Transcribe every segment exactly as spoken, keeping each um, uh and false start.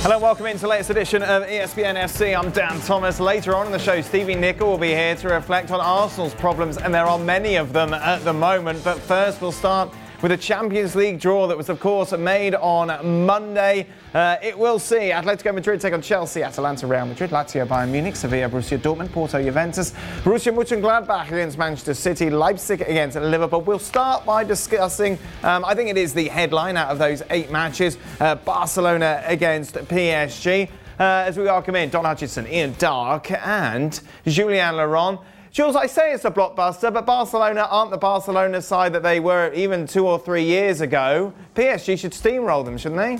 Hello and welcome into the latest edition of E S P N F C. I'm Dan Thomas. Later on in the show, Stevie Nicol will be here to reflect on Arsenal's problems, and there are many of them at the moment. But first, we'll start with a Champions League draw that was, of course, made on Monday. Uh, it will see Atletico Madrid take on Chelsea, Atalanta, Real Madrid, Lazio, Bayern Munich, Sevilla, Borussia Dortmund, Porto, Juventus, Borussia Mönchengladbach against Manchester City, Leipzig against Liverpool. We'll start by discussing, um, I think it is the headline out of those eight matches, uh, Barcelona against P S G. Uh, as we welcome in Don Hutchinson, Ian Darke and Julien Laurent. Jules, I say it's a blockbuster, but Barcelona aren't the Barcelona side that they were even two or three years ago. P S G should steamroll them, shouldn't they?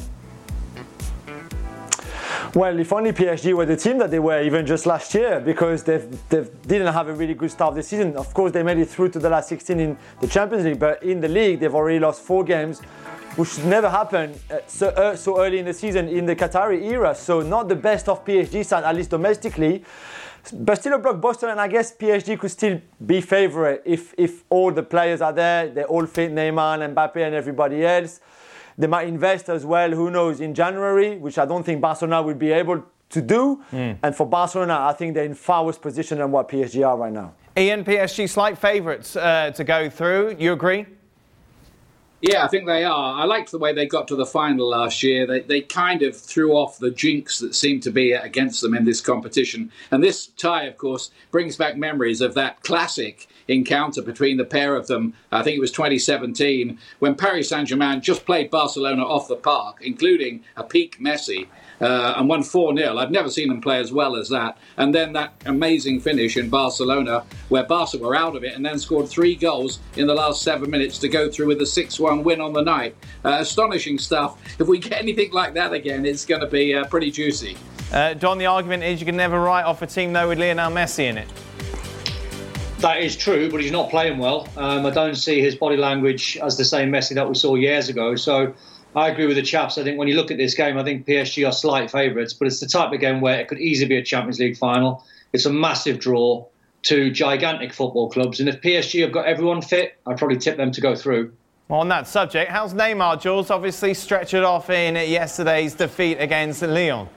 Well, if only P S G were the team that they were even just last year, because they didn't have a really good start of the season. Of course, they made it through to the last sixteen in the Champions League, but in the league, they've already lost four games, which should never happen uh, so, uh, so early in the season in the Qatari era. So not the best of P S G side, at least domestically. But still a blockbuster, and I guess P S G could still be favourite if, if all the players are there, they all fit Neymar and Mbappe and everybody else. They might invest as well, who knows, in January, which I don't think Barcelona will be able to do. Mm. And for Barcelona, I think they're in far worse position than what P S G are right now. Ian, P S G slight favourites uh, to go through. You agree? Yeah, I think they are. I liked the way they got to the final last year. They they kind of threw off the jinx that seemed to be against them in this competition. And this tie, of course, brings back memories of that classic encounter between the pair of them. I think it was twenty seventeen, when Paris Saint-Germain just played Barcelona off the park, including a peak Messi, uh, and won four nil. I've never seen them play as well as that. And then that amazing finish in Barcelona, where Barca were out of it and then scored three goals in the last seven minutes to go through with a six one win on the night. Uh, astonishing stuff. If we get anything like that again, it's going to be uh, pretty juicy. Uh, Don, the argument is you can never write off a team, though, with Lionel Messi in it. That is true, but he's not playing well. Um, I don't see his body language as the same Messi that we saw years ago. So I agree with the chaps. I think when you look at this game, I think P S G are slight favourites, but it's the type of game where it could easily be a Champions League final. It's a massive draw, two gigantic football clubs. And if P S G have got everyone fit, I'd probably tip them to go through. Well, on that subject, how's Neymar, Jules? Obviously stretched it off in yesterday's defeat against Lyon.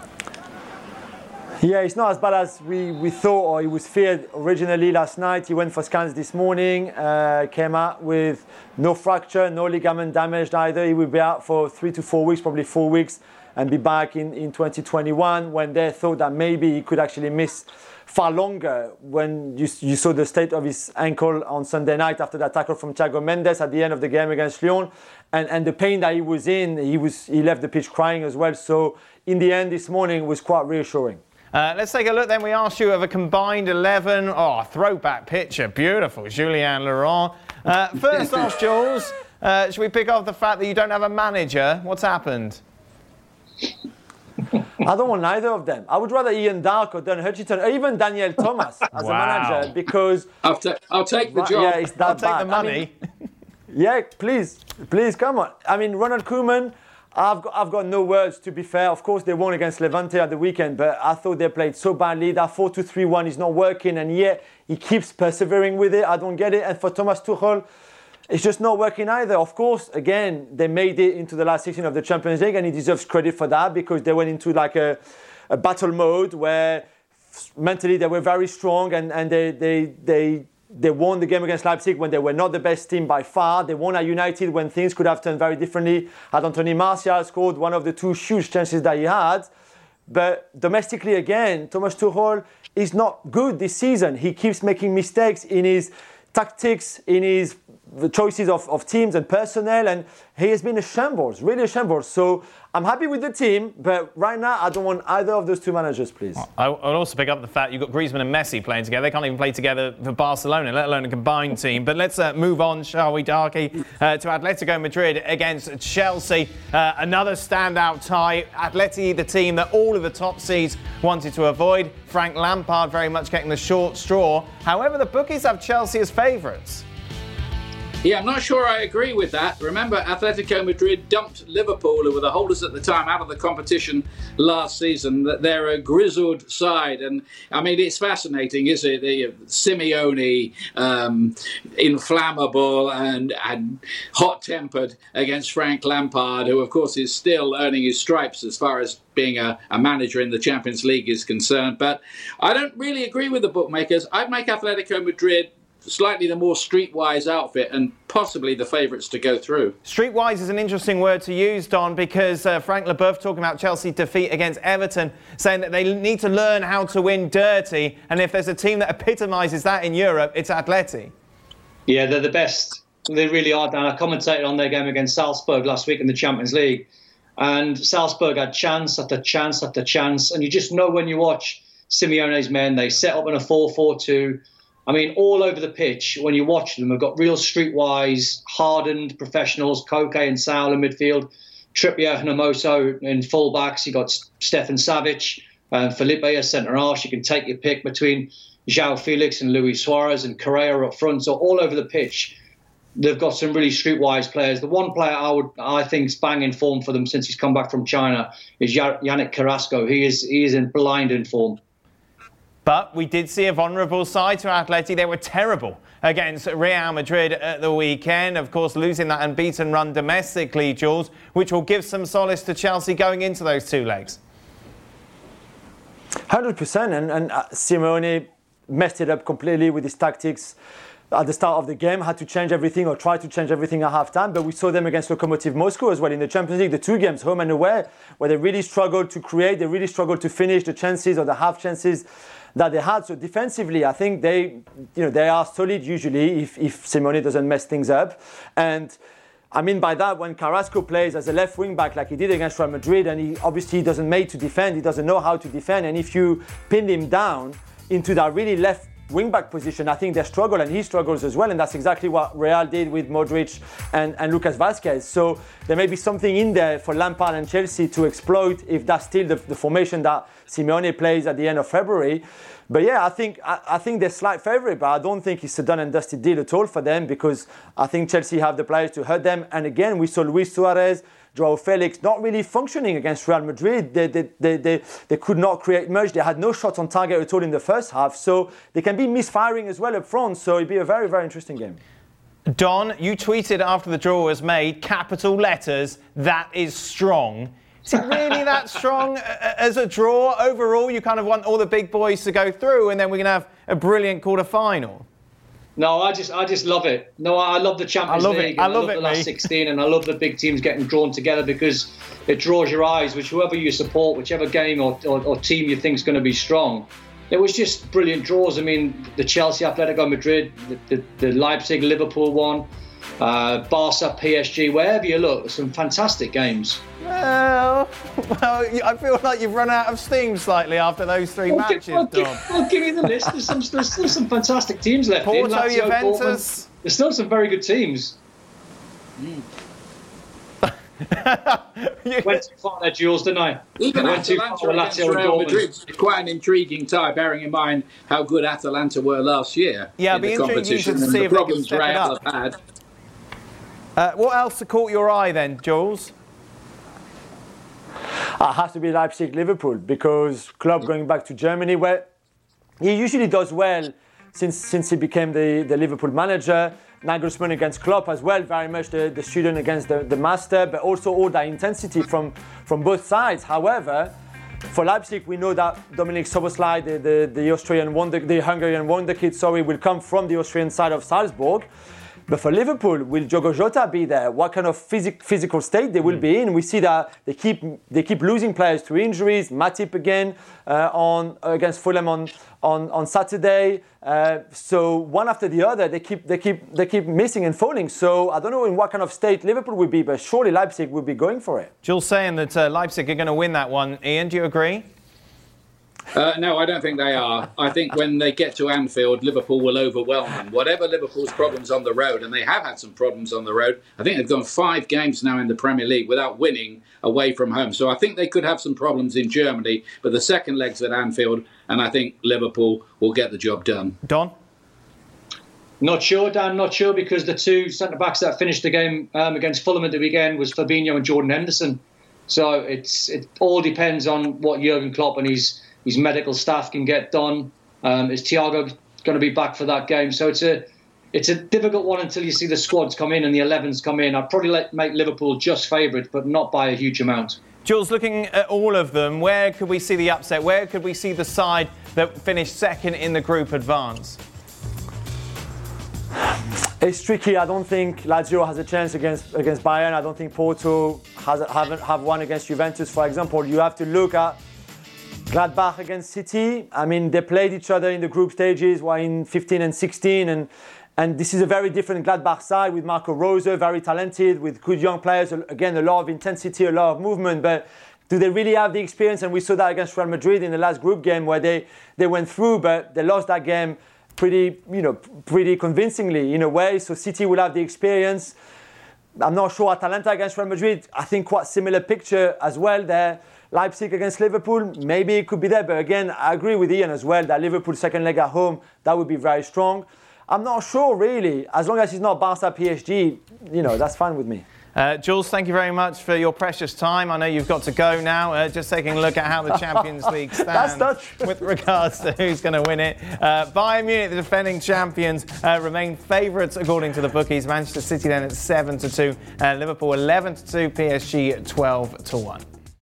Yeah, it's not as bad as we, we thought or he was feared originally last night. He went for scans this morning, uh, came out with no fracture, no ligament damage either. He will be out for three to four weeks, probably four weeks, and be back in, in twenty twenty-one, when they thought that maybe he could actually miss far longer. When you, you saw the state of his ankle on Sunday night after that tackle from Thiago Mendes at the end of the game against Lyon, and, and the pain that he was in, he was he left the pitch crying as well. So in the end this morning was quite reassuring. Uh, let's take a look then. We asked you of a combined eleven. Oh, throwback picture. Beautiful. Julien Laurent. Uh, first off, Jules, uh, should we pick off the fact that you don't have a manager? What's happened? I don't want either of them. I would rather Ian Darke or Don Hutchinson or even Daniel Thomas as wow. a manager, because... I'll, ta- I'll take the job. Yeah, it's that I'll take bad. the money. I mean, yeah, please. Please, come on. I mean, Ronald Koeman... I've got, I've got no words, to be fair. Of course, they won against Levante at the weekend, but I thought they played so badly. That four two three one is not working, and yet he keeps persevering with it. I don't get it. And for Thomas Tuchel, it's just not working either. Of course, again, they made it into the last sixteen of the Champions League, and he deserves credit for that, because they went into like a, a battle mode where mentally they were very strong, and, and they, they, they, They won the game against Leipzig when they were not the best team by far. They won at United when things could have turned very differently. Had Anthony Martial scored one of the two huge chances that he had. But domestically again, Thomas Tuchel is not good this season. He keeps making mistakes in his tactics, in his the choices of, of teams and personnel, and he has been a shambles, really a shambles. So I'm happy with the team, but right now I don't want either of those two managers, please. I would also pick up the fact you've got Griezmann and Messi playing together. They can't even play together for Barcelona, let alone a combined team. But let's uh, move on, shall we, Darky, uh, to Atletico Madrid against Chelsea. Uh, another standout tie. Atleti, the team that all of the top seeds wanted to avoid. Frank Lampard very much getting the short straw. However, the bookies have Chelsea as favourites. Yeah, I'm not sure I agree with that. Remember, Atletico Madrid dumped Liverpool, who were the holders at the time, out of the competition last season. That they're a grizzled side, and I mean, it's fascinating, isn't it? The, Simeone, um, inflammable and, and hot-tempered against Frank Lampard, who, of course, is still earning his stripes as far as being a, a manager in the Champions League is concerned. But I don't really agree with the bookmakers. I'd make Atletico Madrid slightly the more streetwise outfit and possibly the favourites to go through. Streetwise is an interesting word to use, Don, because uh, Frank Leboeuf talking about Chelsea defeat against Everton, saying that they need to learn how to win dirty, and if there's a team that epitomises that in Europe, it's Atleti. Yeah, they're the best. They really are, Dan. I commentated on their game against Salzburg last week in the Champions League, and Salzburg had chance after chance after chance, and you just know when you watch Simeone's men, they set up in a four four two. I mean, all over the pitch, when you watch them, they've got real streetwise, hardened professionals, Koke and Saul in midfield, Trippier and Hermoso in full-backs. You've got Stefan Savic and Felipe as centre-halves. You can take your pick between João Felix and Luis Suarez and Correa up front. So all over the pitch, they've got some really streetwise players. The one player I would, I think, is bang in form for them since he's come back from China is Yannick Carrasco. He is, he is in blinding form. But we did see a vulnerable side to Atleti. They were terrible against Real Madrid at the weekend. Of course, losing that unbeaten run domestically, Jules, which will give some solace to Chelsea going into those two legs. one hundred percent. And, and uh, Simeone messed it up completely with his tactics at the start of the game, had to change everything or try to change everything at half-time. But we saw them against Lokomotiv Moscow as well in the Champions League, the two games, home and away, where they really struggled to create, they really struggled to finish the chances or the half chances that they had. So defensively, I think they, you know, they are solid usually if, if Simeone doesn't mess things up. And I mean by that, when Carrasco plays as a left wing back like he did against Real Madrid, and he obviously doesn't made to defend, he doesn't know how to defend, and if you pin him down into that really left wing-back position, I think they struggle, and he struggles as well, and that's exactly what Real did with Modric and, and Lucas Vazquez. So there may be something in there for Lampard and Chelsea to exploit if that's still the, the formation that Simeone plays at the end of February. But yeah, I think I, I think they're slight favourite, but I don't think it's a done and dusted deal at all for them, because I think Chelsea have the players to hurt them. And again, we saw Luis Suarez, João Felix not really functioning against Real Madrid. They, they, they, they, they could not create much. They had no shots on target at all in the first half. So they can be misfiring as well up front. So it'd be a very, very interesting game. Don, you tweeted after the draw was made, capital letters, that is strong. Is it really that strong as a draw? Overall, you kind of want all the big boys to go through, and then we're going to have a brilliant quarter-final. No, I just I just love it. No, I love the Champions I love League. It. I love, I love it, the last mate. sixteen, and I love the big teams getting drawn together because it draws your eyes, which whoever you support, whichever game or, or, or team you think is going to be strong. It was just brilliant draws. I mean, the Chelsea, Atletico Madrid, the, the, the Leipzig, Liverpool one, uh, Barca, P S G, wherever you look, some fantastic games. Well, well, I feel like you've run out of steam slightly after those three Well, matches, give, well, give, Don. well, give me the list. There's, some, there's still some fantastic teams left Porto, in. Lazio, Juventus. Dortmund. There's still some very good teams. Mm. Went too far there, Jules, didn't I? Even I went too far Atalanta with against Lazio and Real Dortmund. Madrid is quite an intriguing tie, bearing in mind how good Atalanta were last year Yeah, in it'd be the intriguing competition to and see the if they can problems step it Real up. have had. Uh, what else caught your eye then, Jules? Uh, has to be Leipzig, Liverpool, because Klopp going back to Germany, where he usually does well since since he became the, the Liverpool manager. Nagelsmann against Klopp as well, very much the, the student against the, the master, but also all that intensity from, from both sides. However, for Leipzig, we know that Dominik Szoboszlai, the, the, the Austrian wonder, the Hungarian wonder kid, sorry, will come from the Austrian side of Salzburg. But for Liverpool, will Diogo Jota be there? What kind of phys- physical state they will be in? We see that they keep they keep losing players to injuries. Matip again uh, on against Fulham on on, on Saturday. Uh, so one after the other, they keep they keep they keep missing and falling. So I don't know in what kind of state Liverpool will be, but surely Leipzig will be going for it. Jules saying that uh, Leipzig are going to win that one. Ian, do you agree? Uh, no, I don't think they are. I think when they get to Anfield, Liverpool will overwhelm them. Whatever Liverpool's problems on the road, and they have had some problems on the road, I think they've gone five games now in the Premier League without winning away from home. So I think they could have some problems in Germany, but the second leg's at Anfield, and I think Liverpool will get the job done. Don? Not sure, Dan, not sure, because the two centre-backs that finished the game um, against Fulham at the weekend was Fabinho and Jordan Henderson. So it's it all depends on what Jurgen Klopp and his, his medical staff can get done. Um, is Thiago going to be back for that game? So it's a it's a difficult one until you see the squads come in and the elevens come in. I'd probably let, make Liverpool just favourite, but not by a huge amount. Jules, looking at all of them, where could we see the upset? Where could we see the side that finished second in the group advance? It's tricky. I don't think Lazio has a chance against against Bayern. I don't think Porto has haven't have one against Juventus, for example. You have to look at Gladbach against City. I mean, they played each other in the group stages, while in fifteen and sixteen, and and this is a very different Gladbach side with Marco Rose, very talented, with good young players. Again, a lot of intensity, a lot of movement, but do they really have the experience? And we saw that against Real Madrid in the last group game where they they went through, but they lost that game pretty, you know, pretty convincingly in a way. So City will have the experience. I'm not sure Atalanta against Real Madrid. I think quite similar picture as well there. Leipzig against Liverpool, maybe it could be there. But again, I agree with Ian as well that Liverpool second leg at home, that would be very strong. I'm not sure really. As long as it's not Barca P S G, you know, that's fine with me. Uh, Jules, thank you very much for your precious time. I know you've got to go now. Uh, just taking a look at how the Champions League stands with regards to who's going to win it. Uh, Bayern Munich, the defending champions, uh, remain favourites according to the bookies. Manchester City then at seven to two, uh, Liverpool eleven to two, P S G twelve to one.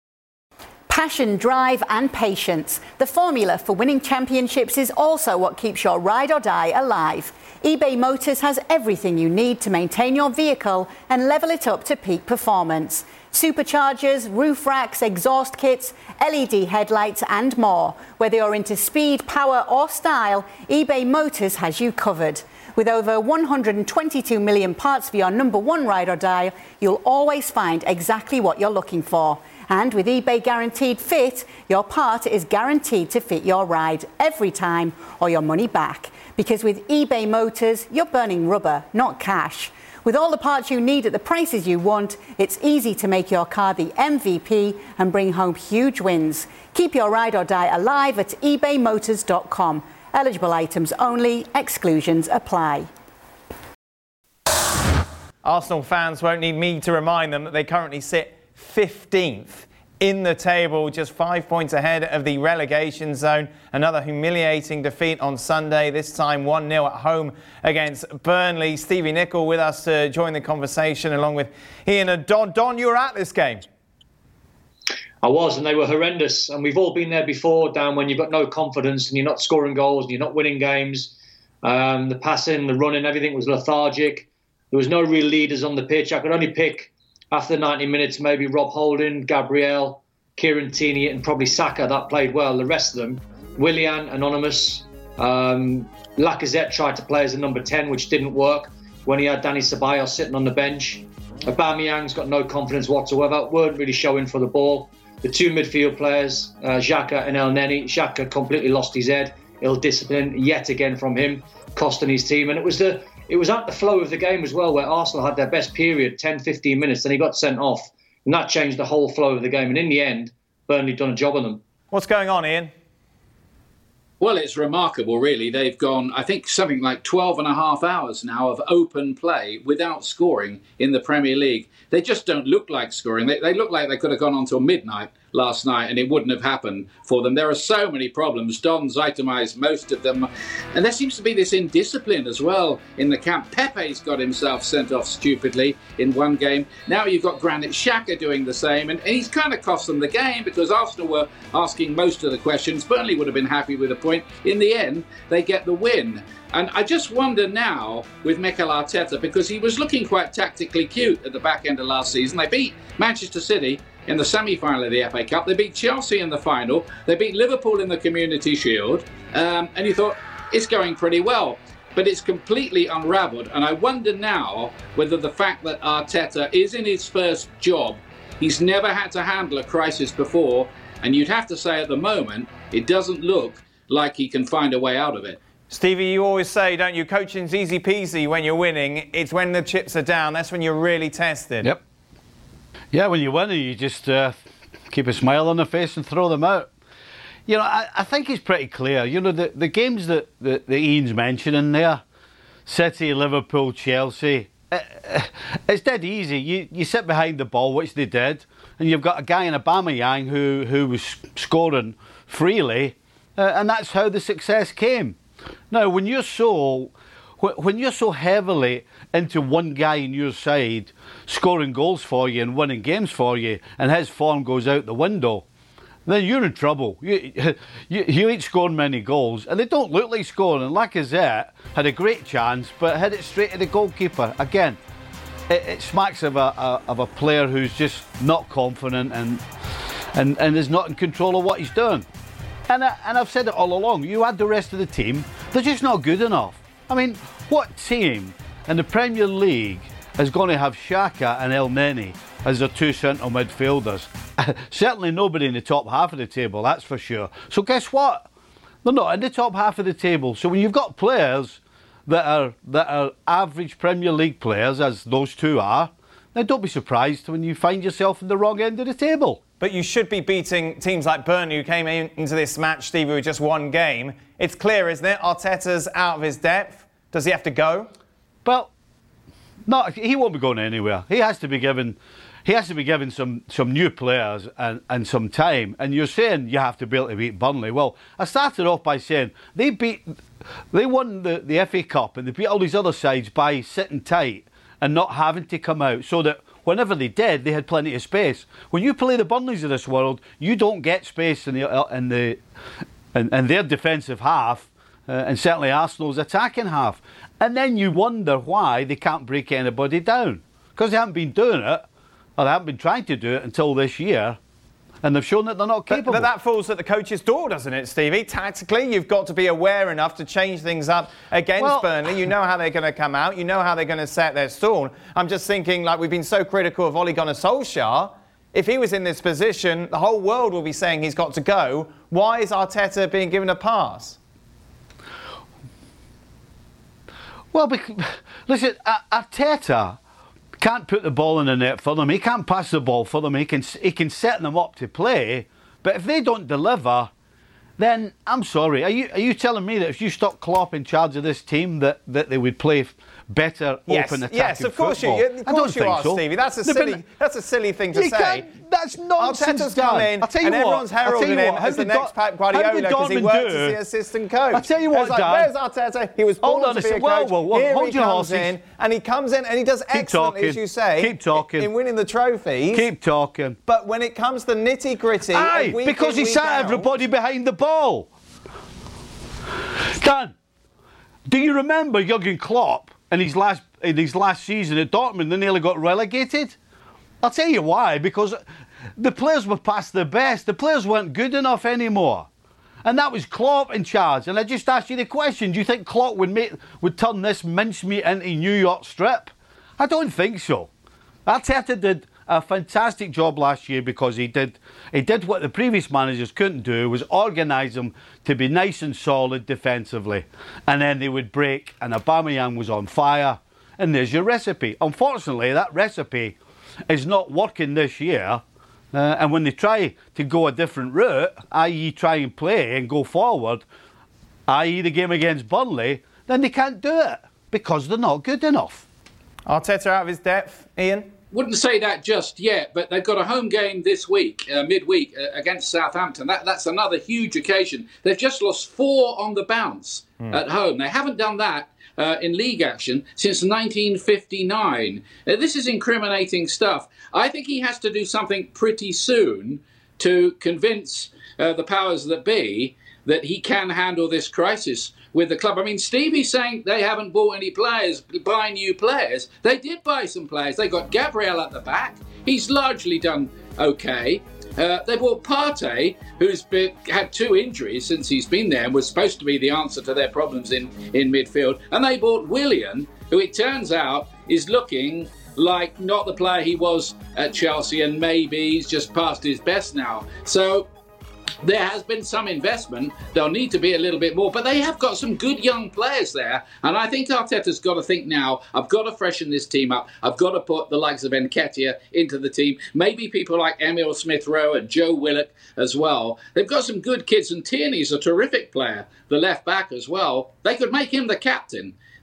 Passion, drive and patience. The formula for winning championships is also what keeps your ride or die alive. eBay Motors has everything you need to maintain your vehicle and level it up to peak performance. Superchargers, roof racks, exhaust kits, L E D headlights and more. Whether you're into speed, power or style, eBay Motors has you covered. With over one hundred twenty-two million parts for your number one ride or die, you'll always find exactly what you're looking for. And with eBay Guaranteed Fit, your part is guaranteed to fit your ride every time or your money back. Because with eBay Motors, you're burning rubber, not cash. With all the parts you need at the prices you want, it's easy to make your car the M V P and bring home huge wins. Keep your ride or die alive at ebay motors dot com. Eligible items only, exclusions apply. Arsenal fans won't need me to remind them that they currently sit fifteenth in the table, just five points ahead of the relegation zone. Another humiliating defeat on Sunday, this time one nil at home against Burnley. Stevie Nicol with us to join the conversation, along with Ian and Don. Don, you were at this game. I was, and they were horrendous. And we've all been there before, Dan, when you've got no confidence and you're not scoring goals and you're not winning games. Um, the passing, the running, everything was lethargic. There was no real leaders on the pitch. I could only pick, after ninety minutes, maybe Rob Holding, Gabriel, Kieran Tierney, and probably Saka that played well. The rest of them, Willian, anonymous. Um, Lacazette tried to play as a number ten, which didn't work when he had Dani Ceballos sitting on the bench. Aubameyang's got no confidence whatsoever, weren't really showing for the ball. The two midfield players, uh, Xhaka and El Neni, Xhaka completely lost his head. Ill-discipline yet again from him, costing his team. And it was the it was at the flow of the game as well, where Arsenal had their best period, ten, fifteen minutes, and he got sent off. And that changed the whole flow of the game. And in the end, Burnley done a job on them. What's going on, Ian? Well, it's remarkable, really. They've gone, I think, something like twelve and a half hours now of open play without scoring in the Premier League. They just don't look like scoring. They, they look like they could have gone on till midnight last night and it wouldn't have happened for them. There are so many problems. Don's itemised most of them. And there seems to be this indiscipline as well in the camp. Pepe's got himself sent off stupidly in one game. Now you've got Granit Xhaka doing the same. And, and he's kind of cost them the game because Arsenal were asking most of the questions. Burnley would have been happy with a point. In the end, they get the win. And I just wonder now with Mikel Arteta, because he was looking quite tactically cute at the back end of last season. They beat Manchester City in the semi-final of the F A Cup. They beat Chelsea in the final. They beat Liverpool in the Community Shield. Um, and you thought, it's going pretty well. But it's completely unravelled. And I wonder now whether the fact that Arteta is in his first job, he's never had to handle a crisis before. And you'd have to say at the moment, it doesn't look like he can find a way out of it. Stevie, you always say, don't you, coaching's easy peasy when you're winning. It's when the chips are down, that's when you're really tested. Yep. Yeah, when you win, you just uh, keep a smile on the face and throw them out. You know, I, I think it's pretty clear. You know, the, the games that, that, that Ian's mentioning there, City, Liverpool, Chelsea. It's dead easy. You you sit behind the ball, which they did, and you've got a guy in Aubameyang who who was scoring freely, uh, and that's how the success came. Now, when you're so when you're so heavily into one guy in your side scoring goals for you and winning games for you, and his form goes out the window, then you're in trouble. You, you, you ain't scoring many goals, and they don't look like scoring. And Lacazette had a great chance, but hit it straight to the goalkeeper. Again, it, it smacks of a, a of a player who's just not confident and and and is not in control of what he's doing. And I, and I've said it all along. You add the rest of the team, they're just not good enough. I mean, what team in the Premier League is going to have Xhaka and El Neni as their two central midfielders? Certainly nobody in the top half of the table, that's for sure. So guess what? They're not in the top half of the table. So when you've got players that are that are average Premier League players, as those two are, then don't be surprised when you find yourself in the wrong end of the table. But you should be beating teams like Burnley, who came in, into this match, Stevie, with just one game. It's clear, isn't it? Arteta's out of his depth. Does he have to go? Well, no, he won't be going anywhere. He has to be given, he has to be given some, some new players and, and some time. And you're saying you have to be able to beat Burnley. Well, I started off by saying they beat, they won the, the F A Cup and they beat all these other sides by sitting tight and not having to come out, so that whenever they did, they had plenty of space. When you play the Burnleys of this world, you don't get space in the in the in, in their defensive half, uh, and certainly Arsenal's attacking half. And then you wonder why they can't break anybody down, because they haven't been doing it, or they haven't been trying to do it until this year, and they've shown that they're not capable. But, but that falls at the coach's door, doesn't it, Stevie? Tactically, you've got to be aware enough to change things up against well, Burnley. You know how they're going to come out. You know how they're going to set their stall. I'm just thinking, like, we've been so critical of Ole Gunnar Solskjaer. If he was in this position, the whole world will be saying he's got to go. Why is Arteta being given a pass? Well, because, listen, Arteta can't put the ball in the net for them. He can't pass the ball for them. He can he can set them up to play. But if they don't deliver, then I'm sorry. Are you are you telling me that if you stuck Klopp in charge of this team, that, that they would play better yes, open attacking yes, of course football? you. Of course I don't you think are, so. Stevie. That's a silly. Been, that's a silly thing to say. That's nonsense. Arteta's come in, I'll tell you and what, everyone's heralding him as the next Pep Guardiola because he works as the assistant coach. I'll tell you what, like, Dan. Where's Arteta? He was born Hold on to a be a second. coach. Well, well, Here hold he your comes horses. in, and he comes in and he does Keep excellently, talking. as you say. Keep talking. In winning the trophies. Keep talking. But when it comes to nitty gritty, Aye, because he sat out, everybody behind the ball. Dan, do you remember Jurgen Klopp in his last in his last season at Dortmund? They nearly got relegated. I'll tell you why. Because the players were past their best. The players weren't good enough anymore, and that was Klopp in charge. And I just asked you the question: do you think Klopp would make would turn this mincemeat into New York Strip? I don't think so. Arteta did a fantastic job last year because he did he did what the previous managers couldn't do, was organise them to be nice and solid defensively, and then they would break, and Aubameyang was on fire, and there's your recipe. Unfortunately, that recipe is not working this year, uh, and when they try to go a different route, that is try and play and go forward, that is the game against Burnley, then they can't do it because they're not good enough. Arteta out of his depth, Ian? Wouldn't say that just yet, but they've got a home game this week, uh, midweek, uh, against Southampton. That, that's another huge occasion. They've just lost four on the bounce mm. at home. They haven't done that uh, in league action since nineteen fifty-nine. Uh, this is incriminating stuff. I think he has to do something pretty soon to convince uh, the powers that be that he can handle this crisis with the club. I mean, Stevie's saying they haven't bought any players, buy new players. They did buy some players. They got Gabriel at the back. He's largely done okay. Uh, they bought Partey, who's been, had two injuries since he's been there and was supposed to be the answer to their problems in, in midfield. And they bought Willian, who it turns out is looking like not the player he was at Chelsea, and maybe he's just past his best now. So there has been some investment. There'll need to be a little bit more, but they have got some good young players there. And I think Arteta's got to think now, I've got to freshen this team up. I've got to put the likes of Nketiah into the team. Maybe people like Emil Smith-Rowe and Joe Willock as well. They've got some good kids, and Tierney's a terrific player, the left back as well. They could make him the captain.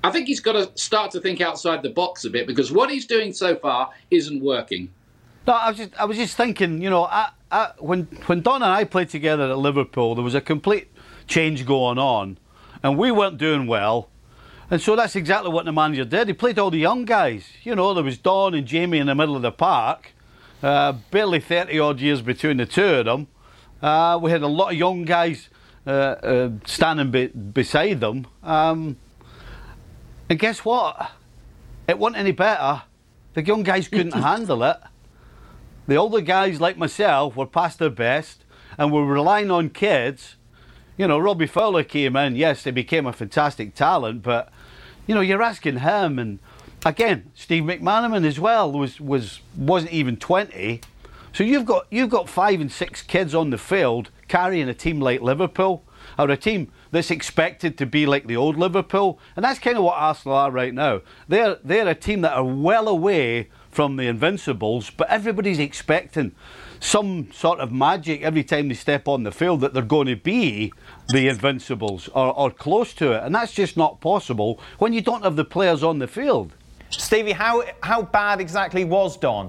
I think he's got to start to think outside the box a bit, because what he's doing so far isn't working. No, I was just, I was just thinking, you know, I, I, when when Don and I played together at Liverpool, there was a complete change going on, and we weren't doing well, and so that's exactly what the manager did. He played all the young guys. You know, there was Don and Jamie in the middle of the park, uh, barely thirty odd years between the two of them. Uh, we had a lot of young guys uh, uh, standing be- beside them. Um, And guess what? It wasn't any better. The young guys couldn't handle it. The older guys like myself were past their best and were relying on kids. You know, Robbie Fowler came in. Yes, he became a fantastic talent, but, you know, you're asking him. And again, Steve McManaman as well was, was, wasn't even twenty. So you've got, you've got five and six kids on the field carrying a team like Liverpool, or a team that's expected to be like the old Liverpool. And that's kind of what Arsenal are right now. They're, they're a team that are well away from the Invincibles, but everybody's expecting some sort of magic every time they step on the field that they're going to be the Invincibles or, or close to it. And that's just not possible when you don't have the players on the field. Stevie, how, how bad exactly was Don?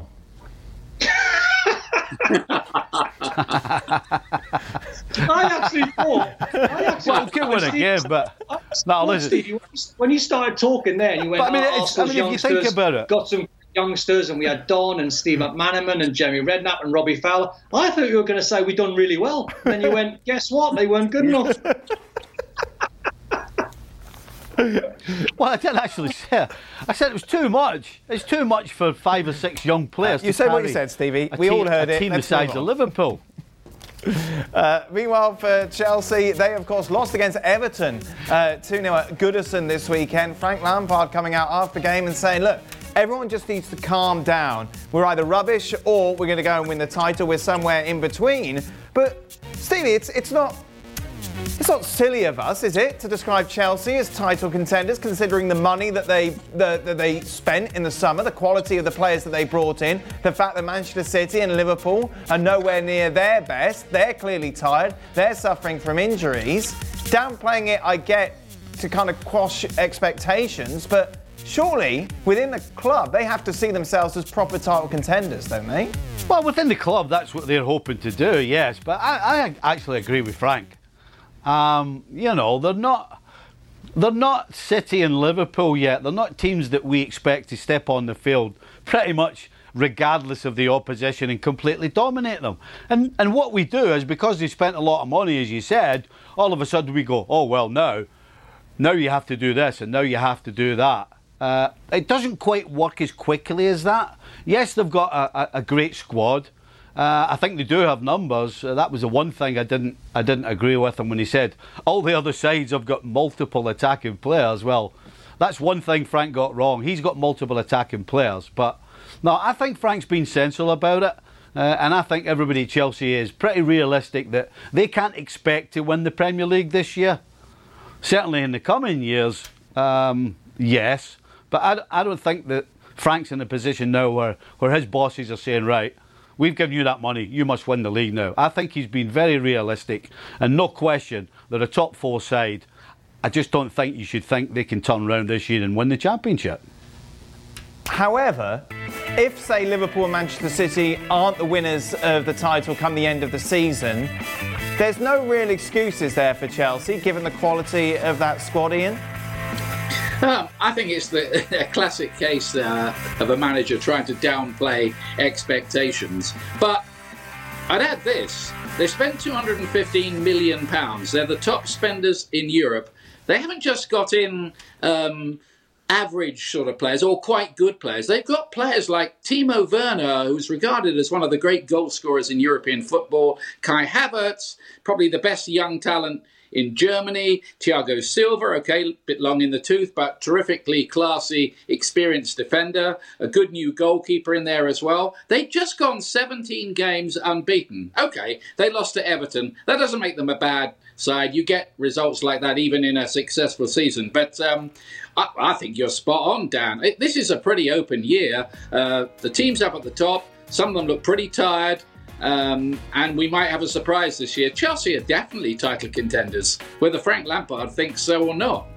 I actually thought. I actually Well, good one again, but no, listen. Stevie, when you started talking there, and you went, But I mean, oh, it's- I Arsenal's mean, if you think youngsters about it. got some youngsters, and we had Don and Steve McManaman and Jeremy Redknapp and Robbie Fowler. I thought you were going to say we'd done really well. Then you went, guess what? They weren't good enough. Well, I didn't actually say it. I said it was too much. It's too much for five or six young players. You to said what carry you said, Stevie. a We team- all heard a it. team the Let's size move of on. Liverpool. Uh, meanwhile, for Chelsea, they, of course, lost against Everton uh, two nil at Goodison this weekend. Frank Lampard coming out after the game and saying, look, everyone just needs to calm down. We're either rubbish or we're going to go and win the title. We're somewhere in between. But, Stevie, it's, it's not... It's not silly of us, is it, to describe Chelsea as title contenders, considering the money that they the, that they spent in the summer, the quality of the players that they brought in, the fact that Manchester City and Liverpool are nowhere near their best. They're clearly tired. They're suffering from injuries. Downplaying it, I get, to kind of quash expectations, but surely within the club they have to see themselves as proper title contenders, don't they? Well, within the club, that's what they're hoping to do, yes. But I, I actually agree with Frank. Um, you know, they're not they're not City and Liverpool yet. They're not teams that we expect to step on the field pretty much regardless of the opposition and completely dominate them. And and what we do is, because they spent a lot of money, as you said, all of a sudden we go, oh, well, now, now you have to do this and now you have to do that. Uh, it doesn't quite work as quickly as that. Yes, they've got a, a, a great squad. Uh, I think they do have numbers. Uh, that was the one thing I didn't I didn't agree with him when he said all the other sides have got multiple attacking players. Well, that's one thing Frank got wrong. He's got multiple attacking players. But no, I think Frank's been sensible about it. Uh, and I think everybody at Chelsea is pretty realistic that they can't expect to win the Premier League this year. Certainly in the coming years, um, yes. But I, I don't think that Frank's in a position now where, where his bosses are saying, right, we've given you that money, you must win the league now. I think he's been very realistic, and no question, they're a top four side. I just don't think you should think they can turn around this year and win the championship. However, if, say, Liverpool and Manchester City aren't the winners of the title come the end of the season, there's no real excuses there for Chelsea, given the quality of that squad, Ian? Um, I think it's the a classic case uh, of a manager trying to downplay expectations. But I'd add this. They spent two hundred fifteen million pounds. They're the top spenders in Europe. They haven't just got in um, average sort of players or quite good players. They've got players like Timo Werner, who's regarded as one of the great goal scorers in European football. Kai Havertz, probably the best young talent in Germany. Thiago Silva, okay, a bit long in the tooth, but terrifically classy, experienced defender. A good new goalkeeper in there as well. They've just gone seventeen games unbeaten. Okay, they lost to Everton. That doesn't make them a bad side. You get results like that even in a successful season. But um, I, I think you're spot on, Dan. It, this is a pretty open year. Uh, the teams up at the top, some of them look pretty tired. Um, and we might have a surprise this year. Chelsea are definitely title contenders, whether Frank Lampard thinks so or not.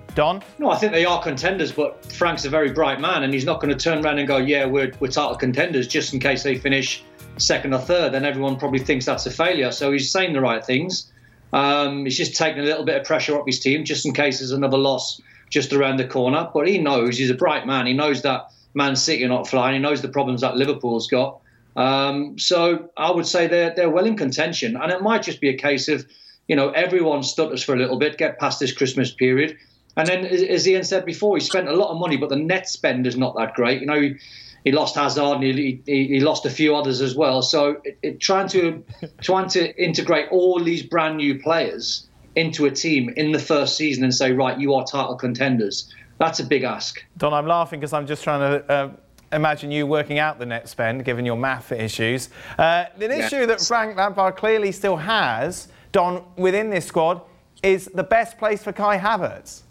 Don? No, I think they are contenders, but Frank's a very bright man, and he's not going to turn around and go, yeah, we're, we're title contenders just in case they finish second or third. Then everyone probably thinks that's a failure. So he's saying the right things. Um, he's just taking a little bit of pressure off his team just in case there's another loss just around the corner. But he knows, he's a bright man. He knows that Man City are not flying. He knows the problems that Liverpool's got. Um, so I would say they're, they're well in contention. And it might just be a case of, you know, everyone stutters for a little bit, get past this Christmas period. And then, as Ian said before, he spent a lot of money, but the net spend is not that great. You know, he, he lost Hazard and he, he, he lost a few others as well. So it, it, trying to trying to integrate all these brand new players into a team in the first season and say, right, you are title contenders, that's a big ask. Don, I'm laughing because I'm just trying to uh, imagine you working out the net spend, given your math issues. Uh, an Yeah. issue that Frank Lampard clearly still has, Don, within this squad, is the best place for Kai Havertz.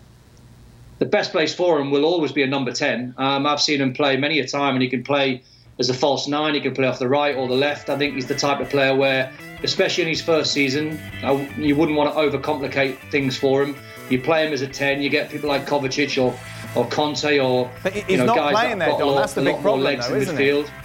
The best place for him will always be a number ten. Um, I've seen him play many a time, and he can play as a false nine. He can play off the right or the left. I think he's the type of player where, especially in his first season, I, you wouldn't want to overcomplicate things for him. You play him as a ten. You get people like Kovacic or or Conte or But he's you know, not guys playing that there, have got Don. a lot, That's the a big lot problem, more legs though, in isn't midfield. it?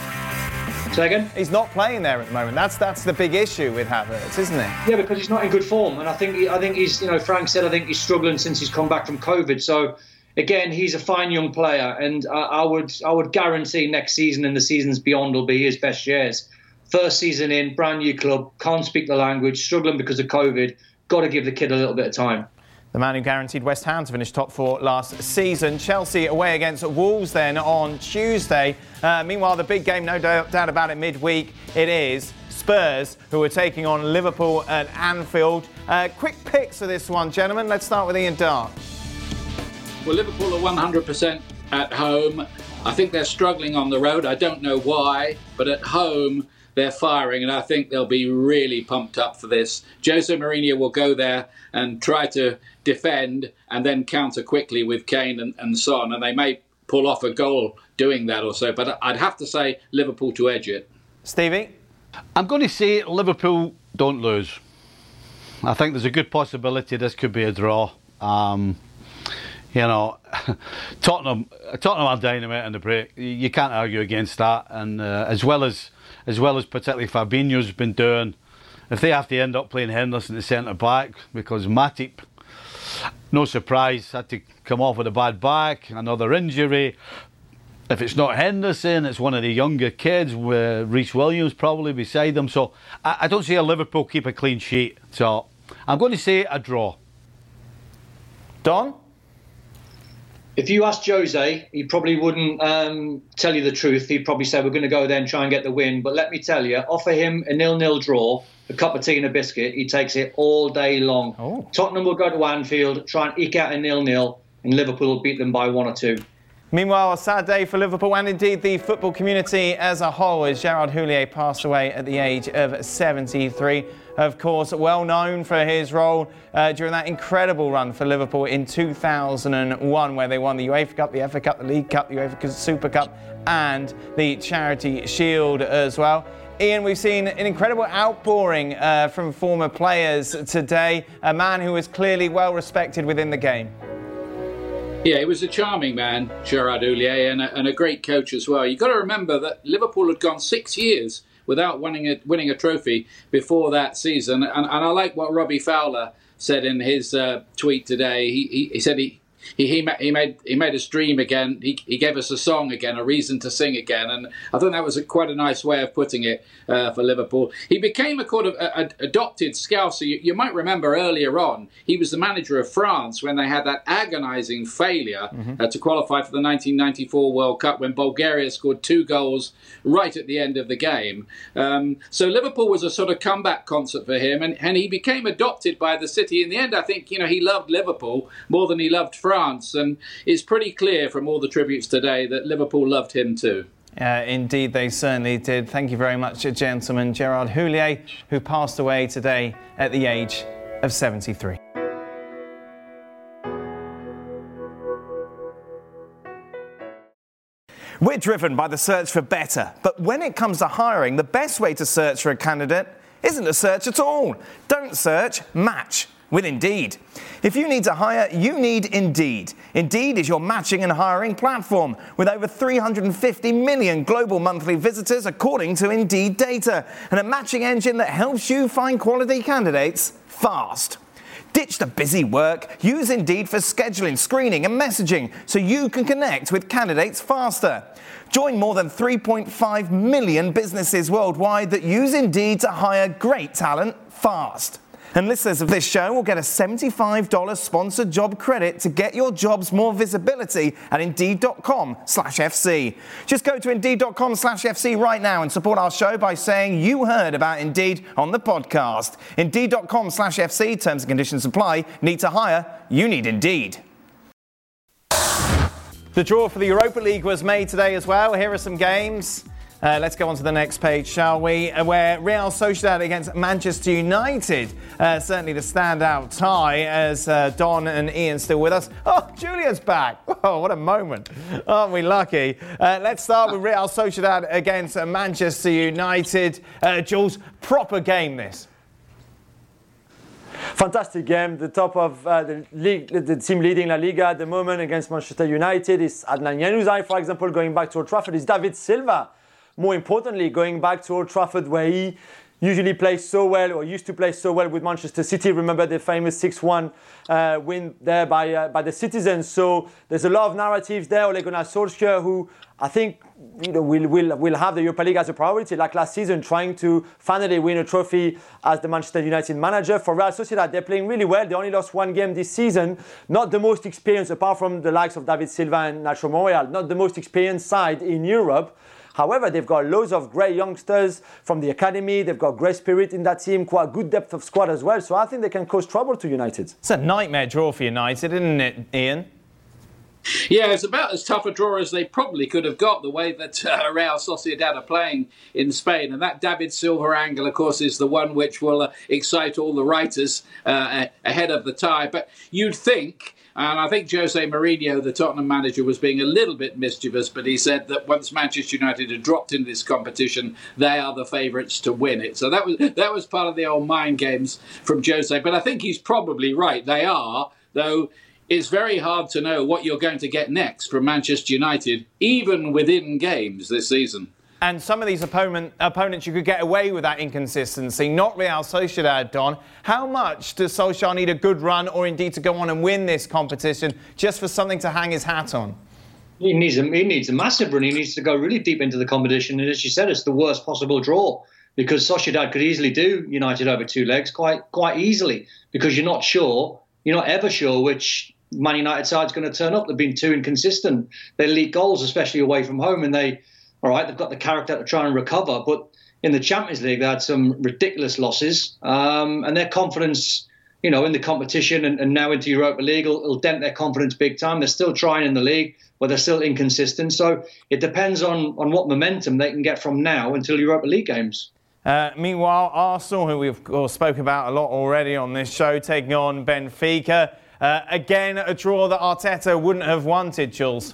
Say again? He's not playing there at the moment. That's that's the big issue with Havertz, isn't it? Yeah, because he's not in good form, and I think he, I think he's, you know, Frank said I think he's struggling since he's come back from COVID. So again, he's a fine young player, and I, I would I would guarantee next season and the seasons beyond will be his best years. First season in, brand new club, can't speak the language, struggling because of COVID. Got to give the kid a little bit of time. The man who guaranteed West Ham to finish top four last season. Chelsea away against Wolves then on Tuesday. Uh, meanwhile, the big game, no doubt about it, midweek, it is Spurs, who are taking on Liverpool at Anfield. Uh, quick picks for this one, gentlemen. Let's start with Ian Dart. Well, Liverpool are one hundred percent at home. I think they're struggling on the road. I don't know why, but at home they're firing, and I think they'll be really pumped up for this. Jose Mourinho will go there and try to defend and then counter quickly with Kane and, and Son, and they may pull off a goal doing that or so, but I'd have to say Liverpool to edge it. Stevie? I'm going to say Liverpool don't lose. I think there's a good possibility this could be a draw. Um, you know, Tottenham, Tottenham are dynamite in the break. You can't argue against that. And uh, as well as, as well as particularly Fabinho's been doing, if they have to end up playing Henderson at centre back because Matip, no surprise, had to come off with a bad back, another injury. If it's not Henderson, it's one of the younger kids, with Reece Williams probably beside them. So I, I don't see a Liverpool keep a clean sheet. So I'm going to say a draw. Don? If you asked Jose, he probably wouldn't um, tell you the truth. He'd probably say, we're going to go there and try and get the win. But let me tell you, offer him a nil-nil draw, a cup of tea and a biscuit, he takes it all day long. Oh. Tottenham will go to Anfield, try and eke out a nil-nil, and Liverpool will beat them by one or two. Meanwhile, a sad day for Liverpool and indeed the football community as a whole as Gerard Houllier passed away at the age of seventy-three. Of course, well known for his role uh, during that incredible run for Liverpool in two thousand one, where they won the UEFA Cup, the F A Cup, the League Cup, the UEFA Super Cup, and the Charity Shield as well. Ian, we've seen an incredible outpouring uh, from former players today, a man who was clearly well respected within the game. Yeah, he was a charming man, Gerard Houllier, and a, and a great coach as well. You've got to remember that Liverpool had gone six years without winning a, winning a trophy before that season. And, and I like what Robbie Fowler said in his uh, tweet today. He, he, he said he, he, he, he, made, he made us dream again. He, he gave us a song again, a reason to sing again. And I thought that was a, quite a nice way of putting it uh, for Liverpool. He became a kind of a, a adopted Scouser. You, you might remember earlier on, he was the manager of France when they had that agonising failure mm-hmm. uh, to qualify for the nineteen ninety-four World Cup when Bulgaria scored two goals right at the end of the game. Um, so Liverpool was a sort of comeback concert for him, and, and he became adopted by the city. In the end, I think, you know, he loved Liverpool more than he loved France, and it's pretty clear from all the tributes today that Liverpool loved him too. Uh, indeed, they certainly did. Thank you very much, gentlemen. Gerard Houllier, who passed away today at the age of seventy-three. We're driven by the search for better, but when it comes to hiring, the best way to search for a candidate isn't to search at all. Don't search, match with Indeed. If you need to hire, you need Indeed. Indeed is your matching and hiring platform with over three hundred fifty million global monthly visitors according to Indeed data, and a matching engine that helps you find quality candidates fast. Ditch the busy work. Use Indeed for scheduling, screening and messaging so you can connect with candidates faster. Join more than three point five million businesses worldwide that use Indeed to hire great talent fast. And listeners of this show will get a seventy-five dollars sponsored job credit to get your jobs more visibility at Indeed.com slash FC. Just go to Indeed.com slash FC right now and support our show by saying you heard about Indeed on the podcast. Indeed.com slash FC. Terms and conditions apply. Need to hire? You need Indeed. The draw for the Europa League was made today as well. Here are some games. Uh, let's go on to the next page, shall we? Uh, where Real Sociedad against Manchester United. Uh, certainly the standout tie as uh, Don and Ian still with us. Oh, Julian's back. Oh, what a moment. Aren't we lucky? Uh, let's start with Real Sociedad against uh, Manchester United. Uh, Jules, proper game this. Fantastic game. The top of uh, the league, the team leading La Liga at the moment against Manchester United is Adnan Januzaj, for example, going back to Old Trafford. Is David Silva. More importantly, going back to Old Trafford, where he usually plays so well, or used to play so well with Manchester City. Remember the famous six one uh, win there by uh, by the citizens. So there's a lot of narratives there. Ole Gunnar Solskjaer, who I think you know will will will have the Europa League as a priority, like last season, trying to finally win a trophy as the Manchester United manager. For Real Sociedad, they're playing really well. They only lost one game this season. Not the most experienced, apart from the likes of David Silva and Nacho Monreal. Not the most experienced side in Europe. However, they've got loads of great youngsters from the academy. They've got great spirit in that team, quite good depth of squad as well. So I think they can cause trouble to United. It's a nightmare draw for United, isn't it, Ian? Yeah, it's about as tough a draw as they probably could have got, the way that uh, Real Sociedad are playing in Spain. And that David Silva angle, of course, is the one which will uh, excite all the writers uh, ahead of the tie. But you'd think... And I think Jose Mourinho, the Tottenham manager, was being a little bit mischievous, but he said that once Manchester United had dropped into this competition, they are the favourites to win it. So that was that was part of the old mind games from Jose. But I think he's probably right. They are, though it's very hard to know what you're going to get next from Manchester United, even within games this season. And some of these opponent, opponents, you could get away with that inconsistency. Not Real Sociedad, Don. How much does Solskjaer need a good run, or indeed to go on and win this competition, just for something to hang his hat on? He needs a, he needs a massive run. He needs to go really deep into the competition. And as you said, it's the worst possible draw, because Sociedad could easily do United over two legs quite quite easily, because you're not sure, you're not ever sure which Man United side's going to turn up. They've been too inconsistent. They leak goals, especially away from home, and they... All right, they've got the character to try and recover, but in the Champions League, they had some ridiculous losses, um, and their confidence, you know, in the competition and, and now into Europa League will, will dent their confidence big time. They're still trying in the league, but they're still inconsistent. So it depends on, on what momentum they can get from now until Europa League games. Uh, meanwhile, Arsenal, who we've of course spoken about a lot already on this show, taking on Benfica. Uh, again, a draw that Arteta wouldn't have wanted, Jules.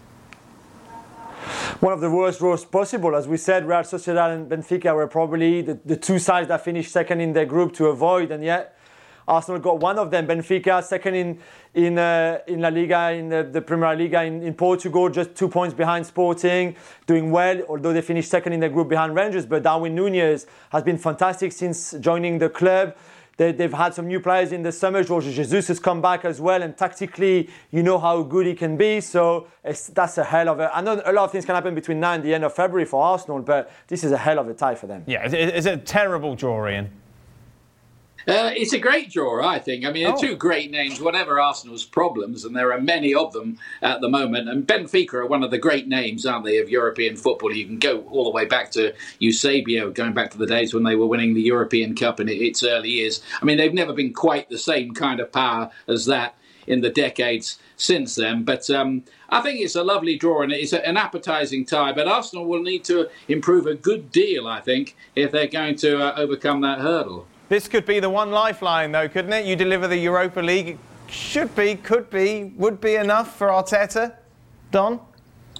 One of the worst draws possible. As we said, Real Sociedad and Benfica were probably the, the two sides that finished second in their group to avoid, and yet Arsenal got one of them. Benfica second in in uh, in La Liga, in the, the Premier Liga in, in Portugal, just two points behind Sporting, doing well, although they finished second in their group behind Rangers. But Darwin Núñez has been fantastic since joining the club. They, they've had some new players in the summer. Jorge Jesus has come back as well, and tactically, you know how good he can be. So it's, that's a hell of a... I know a lot of things can happen between now and the end of February for Arsenal, but this is a hell of a tie for them. Yeah, it's, it's a terrible draw, Ian. Uh, it's a great draw, I think. I mean, they're oh. two great names, whatever Arsenal's problems, and there are many of them at the moment. And Benfica are one of the great names, aren't they, of European football. You can go all the way back to Eusebio, going back to the days when they were winning the European Cup in its early years. I mean, they've never been quite the same kind of power as that in the decades since then. But um, I think it's a lovely draw, and it's an appetising tie. But Arsenal will need to improve a good deal, I think, if they're going to uh, overcome that hurdle. This could be the one lifeline, though, couldn't it? You deliver the Europa League. It should be, could be, would be enough for Arteta. Don?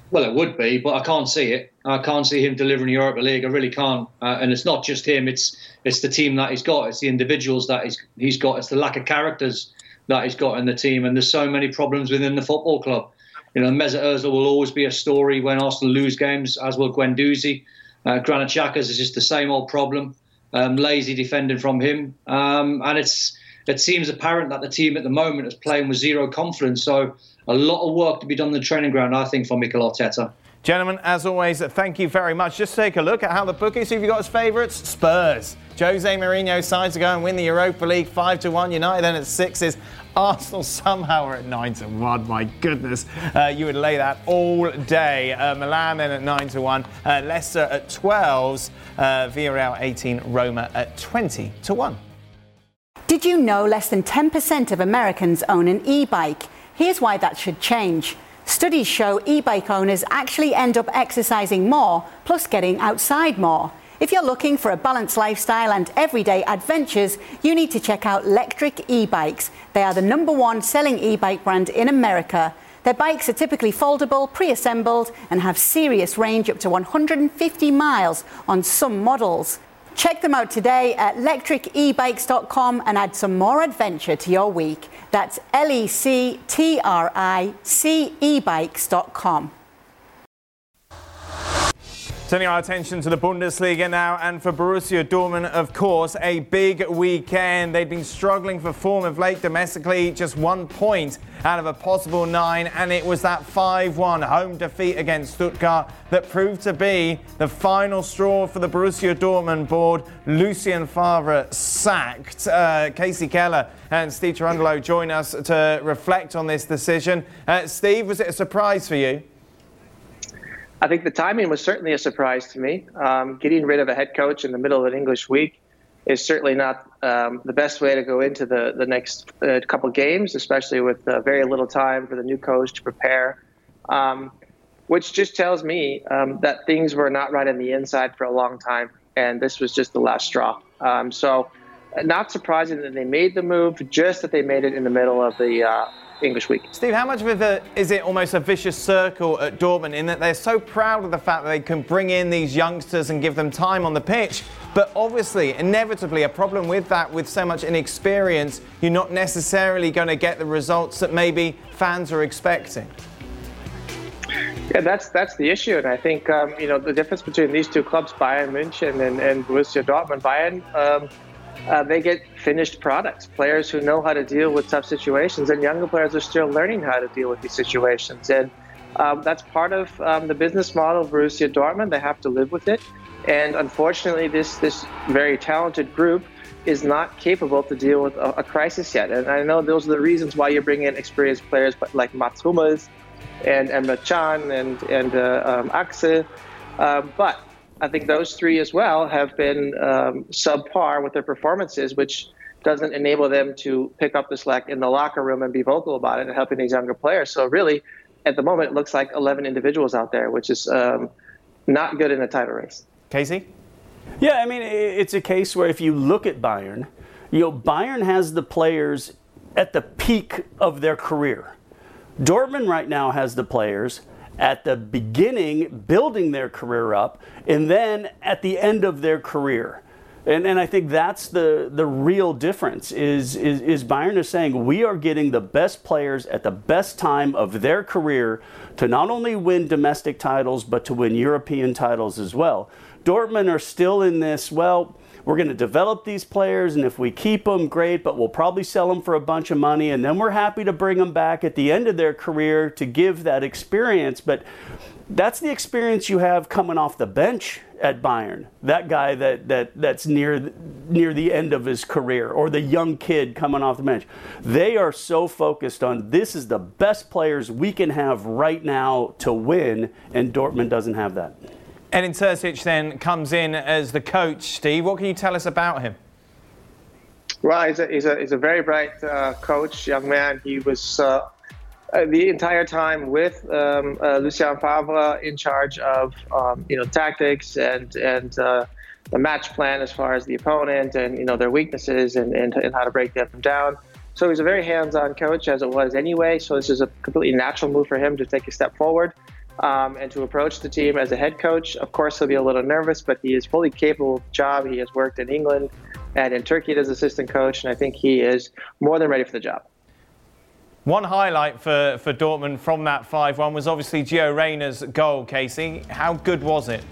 Well, it would be, but I can't see it. I can't see him delivering Europa League. I really can't. Uh, and it's not just him. It's it's the team that he's got. It's the individuals that he's he's got. It's the lack of characters that he's got in the team. And there's so many problems within the football club. You know, Mesut Ozil will always be a story when Arsenal lose games, as will Guendouzi. Uh, Granit Xhaka's is just the same old problem. Um, lazy defending from him. Um, and it's it seems apparent that the team at the moment is playing with zero confidence. So a lot of work to be done on the training ground, I think, for Mikel Arteta. Gentlemen, as always, thank you very much. Just take a look at how the bookies, who have you got as favourites? Spurs. Jose Mourinho's side to go and win the Europa League five to one. United then at sixes. Arsenal somehow are at nine to one. My goodness, uh, you would lay that all day. Uh, Milan then at nine to one. Uh, Leicester at twelves. Uh, Villarreal eighteen. Roma at twenty to one. Did you know less than ten percent of Americans own an e-bike? Here's why that should change. Studies show e-bike owners actually end up exercising more, plus getting outside more. If you're looking for a balanced lifestyle and everyday adventures, you need to check out Lectric e-bikes. They are the number one selling e-bike brand in America. Their bikes are typically foldable, pre-assembled, and have serious range up to one hundred fifty miles on some models. Check them out today at lectric e bikes dot com and add some more adventure to your week. That's L E C T R I C e bikes dot com. Turning our attention to the Bundesliga now, and for Borussia Dortmund, of course, a big weekend. They've been struggling for form of late domestically, just one point out of a possible nine, and it was that five one home defeat against Stuttgart that proved to be the final straw for the Borussia Dortmund board. Lucien Favre sacked. Uh, Casey Keller and Steve Cherundolo join us to reflect on this decision. Uh, Steve, was it a surprise for you? I think the timing was certainly a surprise to me. Um, getting rid of a head coach in the middle of an English week is certainly not um, the best way to go into the, the next uh, couple games, especially with uh, very little time for the new coach to prepare, um, which just tells me um, that things were not right on the inside for a long time, and this was just the last straw. Um, so not surprising that they made the move, just that they made it in the middle of the uh, English week. Steve, how much of it is it almost a vicious circle at Dortmund in that they're so proud of the fact that they can bring in these youngsters and give them time on the pitch, but obviously, inevitably, a problem with that, with so much inexperience, you're not necessarily going to get the results that maybe fans are expecting? Yeah, that's that's the issue, and I think um, you know the difference between these two clubs, Bayern München and, and Borussia Dortmund. Bayern, um, Uh, they get finished products, players who know how to deal with tough situations, and younger players are still learning how to deal with these situations. And um, that's part of um, the business model of Borussia Dortmund. They have to live with it. And unfortunately, this, this very talented group is not capable to deal with a, a crisis yet. And I know those are the reasons why you bring in experienced players like Mats Hummels and Emre Can and, and uh, um, Axel. Um, but I think those three as well have been um, subpar with their performances, which doesn't enable them to pick up the slack in the locker room and be vocal about it and helping these younger players. So really, at the moment, it looks like eleven individuals out there, which is um, not good in a title race. Casey? Yeah, I mean, it's a case where if you look at Bayern, you know, Bayern has the players at the peak of their career. Dortmund right now has the players at the beginning, building their career up, and then at the end of their career. And and I think that's the, the real difference, is, is, is Bayern is saying we are getting the best players at the best time of their career to not only win domestic titles, but to win European titles as well. Dortmund are still in this, well, we're going to develop these players, and if we keep them, great, but we'll probably sell them for a bunch of money, and then we're happy to bring them back at the end of their career to give that experience. But that's the experience you have coming off the bench at Bayern. That guy that, that that's near near the end of his career, or the young kid coming off the bench. They are so focused on this is the best players we can have right now to win, and Dortmund doesn't have that. Edin Terzic then comes in as the coach. Steve, what can you tell us about him? Well, he's a, he's a, he's a very bright uh, coach, young man. He was uh, uh, the entire time with um, uh, Lucien Favre in charge of um, you know tactics and and uh, the match plan as far as the opponent and you know their weaknesses and, and, and how to break them down. So he's a very hands-on coach, as it was anyway. So this is a completely natural move for him to take a step forward. um, and to approach the team as a head coach. Of course, he'll be a little nervous, but he is fully capable of the job. He has worked in England and in Turkey as assistant coach, and I think he is more than ready for the job. One highlight for, for Dortmund from that five one was obviously Gio Reyna's goal, Casey. How good was it?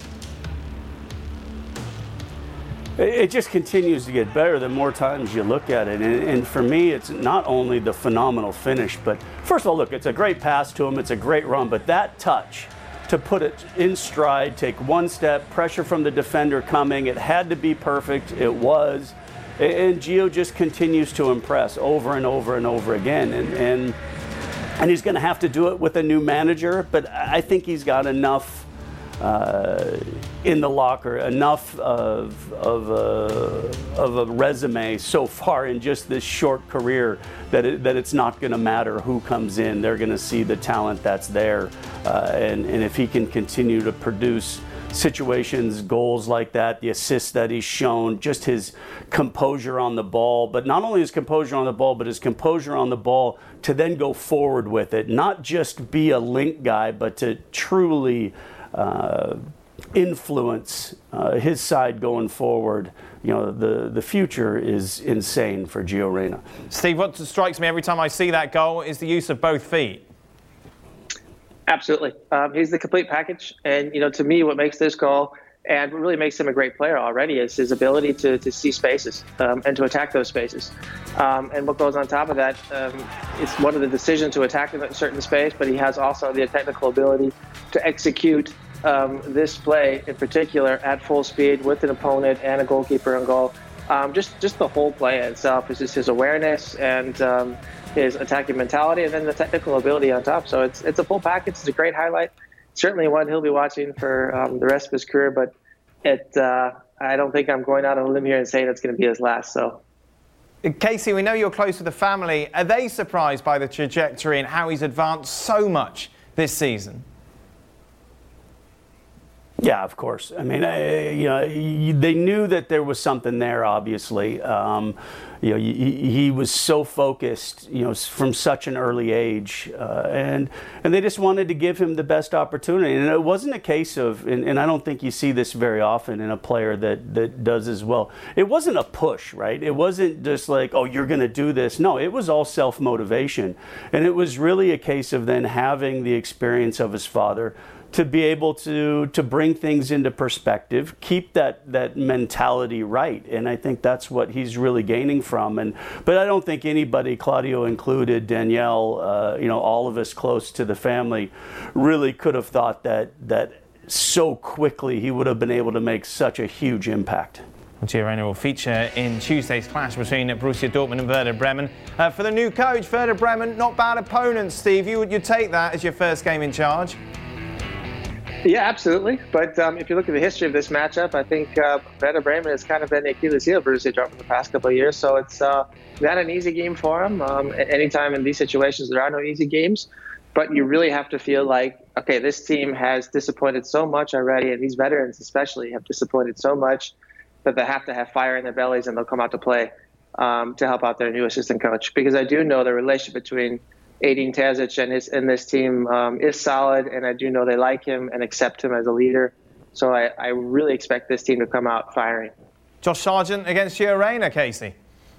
It just continues to get better the more times you look at it. And, and for me, it's not only the phenomenal finish, but first of all, look, it's a great pass to him. It's a great run. But that touch, to put it in stride, take one step, pressure from the defender coming. It had to be perfect. It was. And Gio just continues to impress over and over and over again. And, and, and he's going to have to do it with a new manager. But I think he's got enough Uh, in the locker, enough of of a, of a resume so far in just this short career that it, that it's not going to matter who comes in. They're going to see the talent that's there, uh, and and if he can continue to produce situations, goals like that, the assists that he's shown, just his composure on the ball, but not only his composure on the ball, but his composure on the ball to then go forward with it, not just be a link guy, but to truly Uh, influence uh, his side going forward. You know, the, the future is insane for Gio Reyna. Steve, what strikes me every time I see that goal is the use of both feet. Absolutely. Um, he's the complete package. And, you know, to me, what makes this goal and what really makes him a great player already is his ability to, to see spaces um, and to attack those spaces. Um, and what goes on top of that, um, it's one of the decisions to attack in a certain space, but he has also the technical ability to execute um, this play in particular at full speed with an opponent and a goalkeeper on goal. Um, just, just the whole play itself is just his awareness and um, his attacking mentality, and then the technical ability on top. So it's it's a full package. It's a great highlight. Certainly one he'll be watching for um, the rest of his career, but it uh, I don't think I'm going out on a limb here and saying it's going to be his last. So, Casey, we know you're close with the family. Are they surprised by the trajectory and how he's advanced so much this season? Yeah, of course. I mean, I, you know, they knew that there was something there. Obviously, um, you know, he, he was so focused, you know, from such an early age, uh, and and they just wanted to give him the best opportunity. And it wasn't a case of, and, and I don't think you see this very often in a player that that does as well. It wasn't a push, right? It wasn't just like, oh, you're going to do this. No, it was all self-motivation, and it was really a case of then having the experience of his father to be able to to bring things into perspective, keep that that mentality right, and I think that's what he's really gaining from. And but I don't think anybody, Claudio included, Danielle, uh, you know, all of us close to the family, really could have thought that that so quickly he would have been able to make such a huge impact. Gio Reyna will feature in Tuesday's clash between Borussia Dortmund and Werder Bremen. Uh, for the new coach, Werder Bremen, not bad opponents. Steve, you you take that as your first game in charge? Yeah, absolutely. But um, if you look at the history of this matchup, I think uh, Werder Bremen has kind of been the Achilles heel of Borussia Dortmund the past couple of years. So it's uh, not an easy game for them. Um, anytime in these situations, there are no easy games. But you really have to feel like, okay, this team has disappointed so much already, and these veterans especially have disappointed so much that they have to have fire in their bellies, and they'll come out to play um, to help out their new assistant coach. Because I do know the relationship between Edin Terzic and his and this team um, is solid, and I do know they like him and accept him as a leader. So I, I really expect this team to come out firing. Josh Sargent against Gio Reyna, Casey.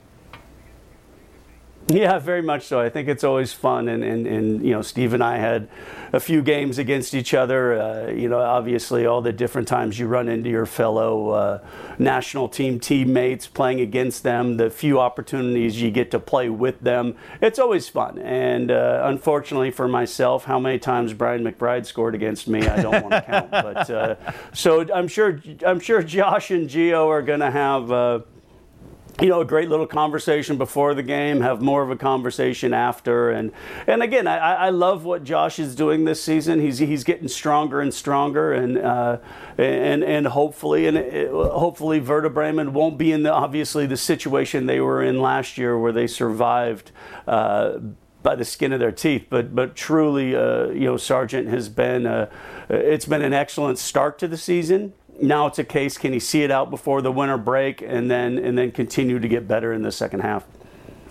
Yeah, very much so. I think it's always fun, and, and, and you know, Steve and I had a few games against each other. Uh, you know, obviously all the different times you run into your fellow uh, national team teammates, playing against them, the few opportunities you get to play with them. It's always fun. And uh, unfortunately for myself, how many times Brian McBride scored against me, I don't want to count. But uh, so I'm sure I'm sure Josh and Gio are going to have. Uh, You know, a great little conversation before the game, have more of a conversation after. And and again, I, I love what Josh is doing this season. He's he's getting stronger and stronger, and uh, and and hopefully and it, hopefully Werder Bremen won't be in the obviously the situation they were in last year where they survived uh, by the skin of their teeth. But but truly, uh, you know, Sargent has been uh, it's been an excellent start to the season. Now it's a case, can he see it out before the winter break and then and then continue to get better in the second half?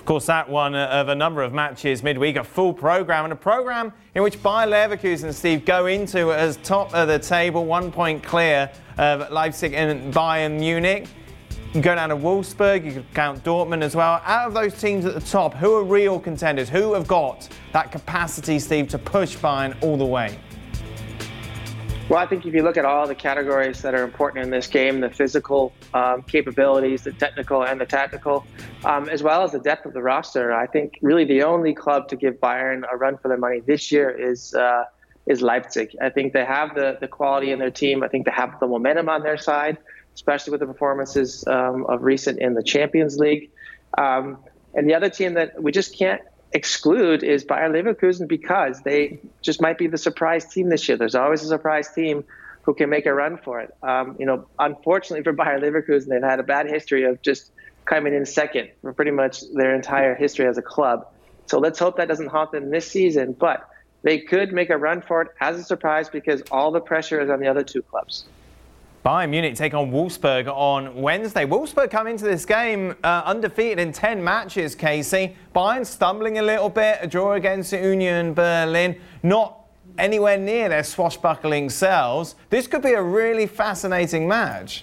course, that one of a number of matches midweek, a full programme, and a programme in which Bayer Leverkusen, Steve, go into as top of the table, one point clear of Leipzig and Bayern Munich. You can go down to Wolfsburg, you could count Dortmund as well. Out of those teams at the top, who are real contenders? Who have got that capacity, Steve, to push Bayern all the way? Well, I think if you look at all the categories that are important in this game, the physical um, capabilities, the technical and the tactical, um, as well as the depth of the roster, I think really the only club to give Bayern a run for their money this year is uh, is Leipzig. I think they have the, the quality in their team. I think they have the momentum on their side, especially with the performances um, of recent in the Champions League. Um, and the other team that we just can't exclude is Bayer Leverkusen, because they just might be the surprise team this year. There's always a surprise team who can make a run for it. Um, you know, unfortunately for Bayer Leverkusen, they've had a bad history of just coming in second for pretty much their entire history as a club. So let's hope that doesn't haunt them this season, but they could make a run for it as a surprise because all the pressure is on the other two clubs. Bayern Munich take on Wolfsburg on Wednesday. Wolfsburg come into this game uh, undefeated in ten matches, Casey. Bayern stumbling a little bit, a draw against Union Berlin, not anywhere near their swashbuckling selves. This could be a really fascinating match.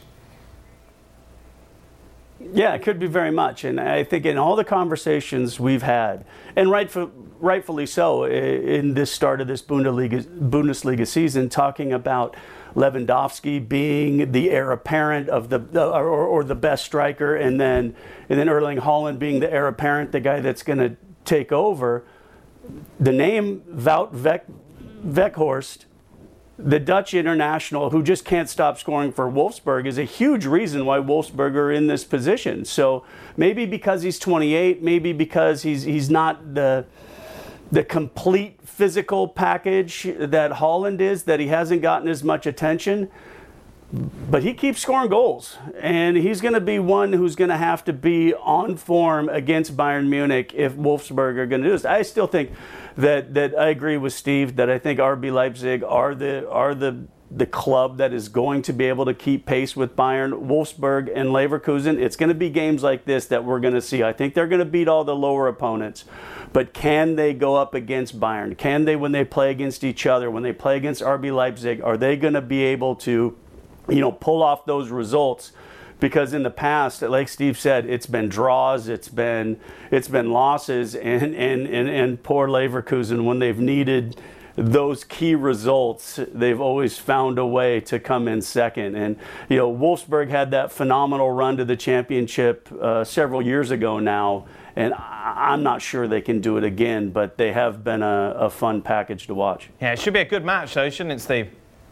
Yeah, it could be very much. And I think in all the conversations we've had, and rightful, rightfully so, in this start of this Bundesliga, Bundesliga season, talking about Lewandowski being the heir apparent of the, or, or the best striker, and then and then Erling Haaland being the heir apparent, the guy that's going to take over. The name Wout Weghorst, the Dutch international who just can't stop scoring for Wolfsburg, is a huge reason why Wolfsburg are in this position. So maybe because he's twenty-eight, maybe because he's he's not the the complete physical package that Haaland is, that he hasn't gotten as much attention, but he keeps scoring goals, and he's going to be one who's going to have to be on form against Bayern Munich if Wolfsburg are going to do this. I still think that that I agree with Steve that I think R B Leipzig are the are the the club that is going to be able to keep pace with Bayern. Wolfsburg and Leverkusen, it's going to be games like this that we're going to see. I think they're going to beat all the lower opponents. But can they go up against Bayern? Can they, when they play against each other, when they play against R B Leipzig, are they going to be able to, you know, pull off those results? Because in the past, like Steve said, it's been draws, it's been it's been losses, and and and, and poor Leverkusen, when they've needed those key results, they've always found a way to come in second. And, you know, Wolfsburg had that phenomenal run to the championship uh, several years ago now, and I'm not sure they can do it again, but they have been a, a fun package to watch. Yeah, it should be a good match, though, shouldn't it, Steve?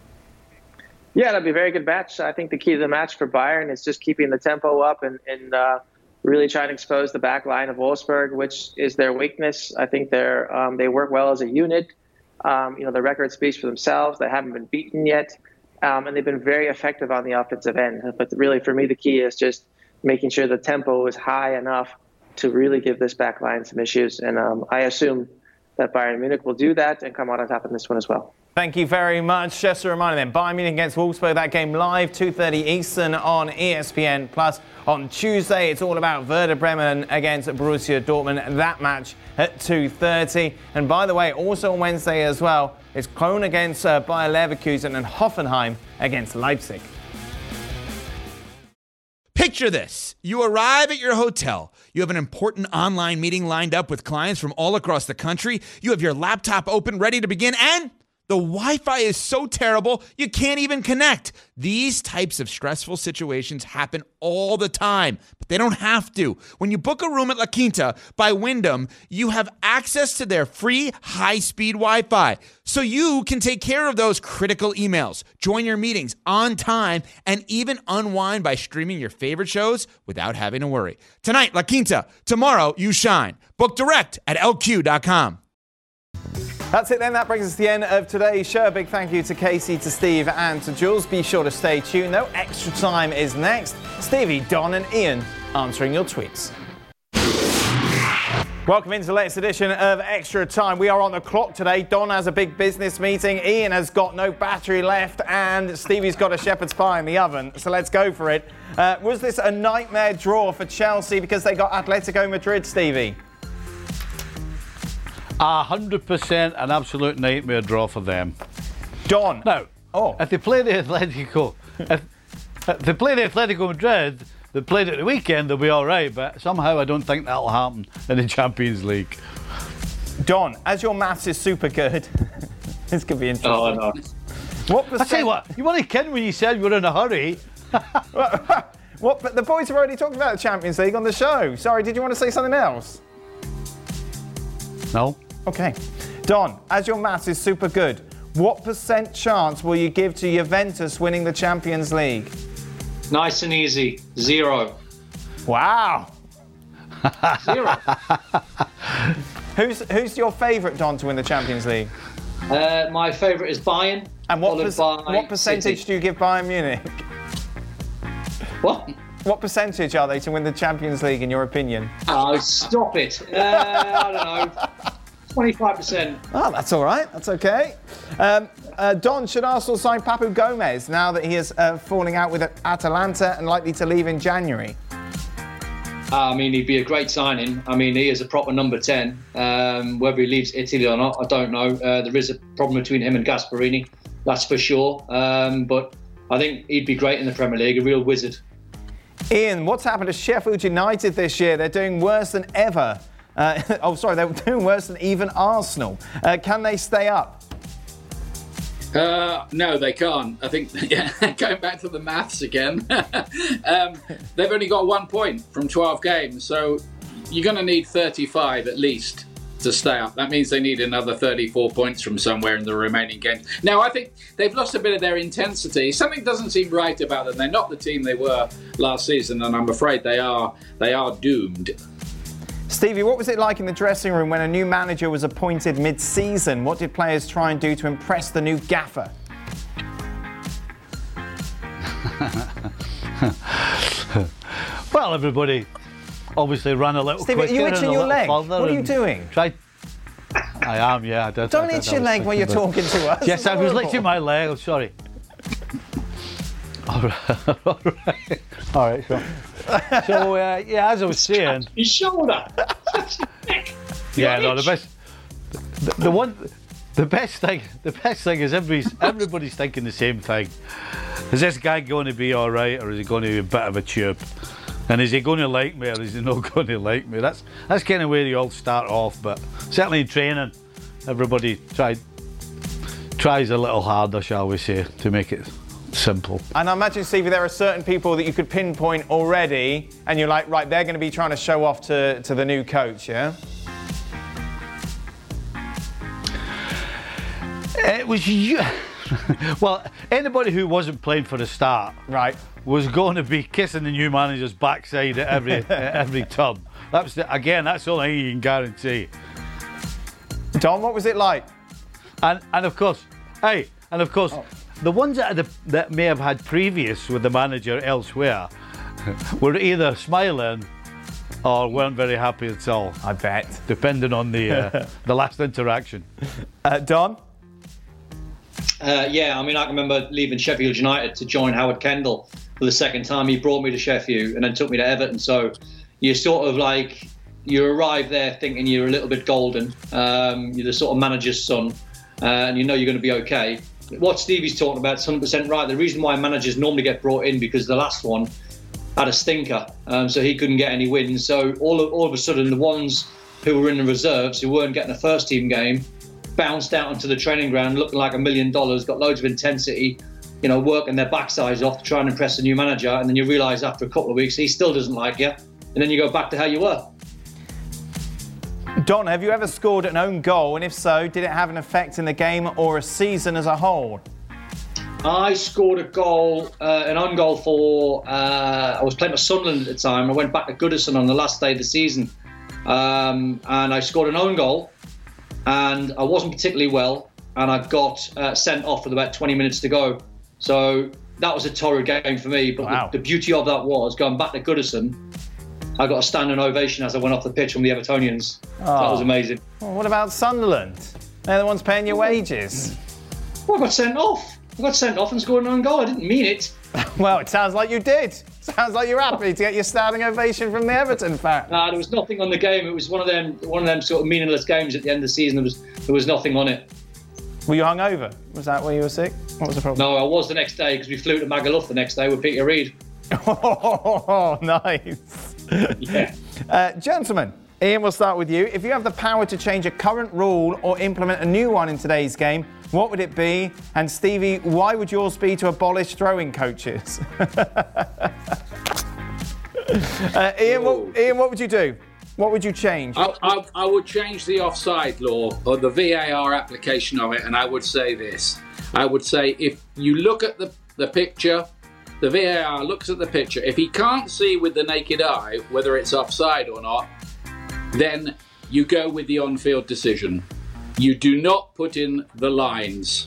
Yeah, that'll be a very good match. I think the key to the match for Bayern is just keeping the tempo up and, and uh, really trying to expose the back line of Wolfsburg, which is their weakness. I think they're um, they work well as a unit. Um, you know, the record speaks for themselves. They haven't been beaten yet, um, and they've been very effective on the offensive end. But really, for me, the key is just making sure the tempo is high enough to really give this back line some issues. And um, I assume that Bayern Munich will do that and come out on top in this one as well. Thank you very much. Just a reminder then, Bayern Munich against Wolfsburg, that game live, two thirty Eastern on E S P N Plus. On Tuesday, it's all about Werder Bremen against Borussia Dortmund, that match at two thirty. And by the way, also on Wednesday as well, it's Köln against uh, Bayer Leverkusen and Hoffenheim against Leipzig. Picture this. You arrive at your hotel. You have an important online meeting lined up with clients from all across the country. You have your laptop open, ready to begin, and the Wi-Fi is so terrible, you can't even connect. These types of stressful situations happen all the time, but they don't have to. When you book a room at La Quinta by Wyndham, you have access to their free high-speed Wi-Fi, so you can take care of those critical emails, join your meetings on time, and even unwind by streaming your favorite shows without having to worry. Tonight, La Quinta. Tomorrow, you shine. Book direct at L Q dot com. That's it then. That brings us to the end of today's show. A big thank you to Casey, to Steve and to Jules. Be sure to stay tuned though. Extra Time is next. Stevie, Don and Ian answering your tweets. Welcome into the latest edition of Extra Time. We are on the clock today. Don has a big business meeting. Ian has got no battery left. And Stevie's got a shepherd's pie in the oven. So let's go for it. Uh, was this a nightmare draw for Chelsea because they got Atletico Madrid, Stevie? A hundred percent an absolute nightmare draw for them. Don. Now, oh. if they play the Atletico, if, if they play the Atletico Madrid, they played at the weekend, they'll be all right. But somehow I don't think that'll happen in the Champions League. Don, as your maths is super good, this could be interesting. Oh, no. What percent- I tell you what, you weren't kidding when you said you were in a hurry. What? But the boys have already talked about the Champions League on the show. Sorry, did you want to say something else? No. Okay. Don, as your maths is super good, what percent chance will you give to Juventus winning the Champions League? Nice and easy. Zero. Wow. Zero. Who's who's your favourite, Don, to win the Champions League? Uh, my favourite is Bayern. And what, followed pers- by what percentage City. do you give Bayern Munich? What? What percentage are they to win the Champions League, in your opinion? Oh, stop it. Uh, I don't know. twenty-five percent. Oh, that's all right. That's okay. Um, uh, Don, should Arsenal sign Papu Gomez now that he is uh, falling out with Atalanta and likely to leave in January? Uh, I mean, he'd be a great signing. I mean, he is a proper number ten. Um, whether he leaves Italy or not, I don't know. Uh, there is a problem between him and Gasperini, that's for sure. Um, but I think he'd be great in the Premier League, a real wizard. Ian, what's happened to Sheffield United this year? They're doing worse than ever. Uh, oh, sorry, they're doing worse than even Arsenal. Uh, can they stay up? Uh, no, they can't. I think, yeah, going back to the maths again, um, they've only got one point from twelve games, so you're going to need thirty-five at least to stay up. That means they need another thirty-four points from somewhere in the remaining games. Now, I think they've lost a bit of their intensity. Something doesn't seem right about them. They're not the team they were last season, and I'm afraid they are they are doomed. Stevie, what was it like in the dressing room when a new manager was appointed mid-season? What did players try and do to impress the new gaffer? Well, everybody obviously ran a little Stevie, quicker. are you itching and a your little leg? further What are you and doing? Tried... I am, yeah. I did, Don't I did, itch I your was leg when you're thinking about- talking to us. Yes, It's I was horrible. licking my leg. I'm sorry. All right, all right, all right. Sure. So uh, yeah, as I was saying, His shoulder. yeah, no, the best, the, the one, the best thing, the best thing is everybody's everybody's thinking the same thing. Is this guy going to be all right, or is he going to be a bit of a tube? And is he going to like me, or is he not going to like me? That's that's kind of where you all start off. But certainly in training, everybody tried tries a little harder, shall we say, to make it simple. And I imagine, Stevie, there are certain people that you could pinpoint already, and you're like, right, they're going to be trying to show off to, to the new coach, yeah? It was you. Well, anybody who wasn't playing for the start, right, was going to be kissing the new manager's backside at every at every turn. That's the, again, that's the only thing you can guarantee. Don, what was it like? And and of course, hey, and of course. Oh. The ones that, had, that may have had previous with the manager elsewhere were either smiling or weren't very happy at all. I bet. Depending on the uh, the last interaction. Uh, Don? Uh, yeah, I mean, I can remember leaving Sheffield United to join Howard Kendall for the second time. He brought me to Sheffield and then took me to Everton. So you're sort of like, you arrive there thinking you're a little bit golden. Um, you're the sort of manager's son, uh, and you know you're going to be okay. What Stevie's talking about is one hundred percent right. The reason why managers normally get brought in because the last one had a stinker, um, so he couldn't get any wins. So all of, all of a sudden, the ones who were in the reserves, who weren't getting a first team game, bounced out onto the training ground looking like a million dollars, got loads of intensity, you know, working their backsides off to try and impress the new manager. And then you realise after a couple of weeks, he still doesn't like you. And then you go back to how you were. Don, have you ever scored an own goal? And if so, did it have an effect in the game or a season as a whole? I scored a goal, uh, an own goal for, uh, I was playing for Sunderland at the time. I went back to Goodison on the last day of the season. Um, and I scored an own goal. And I wasn't particularly well. And I got uh, sent off with about twenty minutes to go. So that was a torrid game for me. But wow. the, the beauty of that was going back to Goodison. I got a standing ovation as I went off the pitch from the Evertonians. Oh. That was amazing. Well, what about Sunderland? They're the ones paying your wages. Well, I got sent off. I got sent off and scored an own goal. I didn't mean it. Well, it sounds like you did. Sounds like you're happy to get your standing ovation from the Everton fan. Nah, there was nothing on the game. It was one of them, one of them sort of meaningless games at the end of the season. There was, there was nothing on it. Were you hungover? Was that why you were sick? What was the problem? No, I was the next day because we flew to Magaluf the next day with Peter Reid. Oh, nice. Yeah. Uh, gentlemen, Ian, we'll start with you. If you have the power to change a current rule or implement a new one in today's game, what would it be? And Stevie, why would yours be to abolish throwing coaches? uh, Ian, what, Ian, what would you do? What would you change? I, I, I would change the offside law or the V A R application of it, and I would say this. I would say if you look at the, the picture, the V A R looks at the picture. If he can't see with the naked eye whether it's offside or not, then you go with the on-field decision. You do not put in the lines.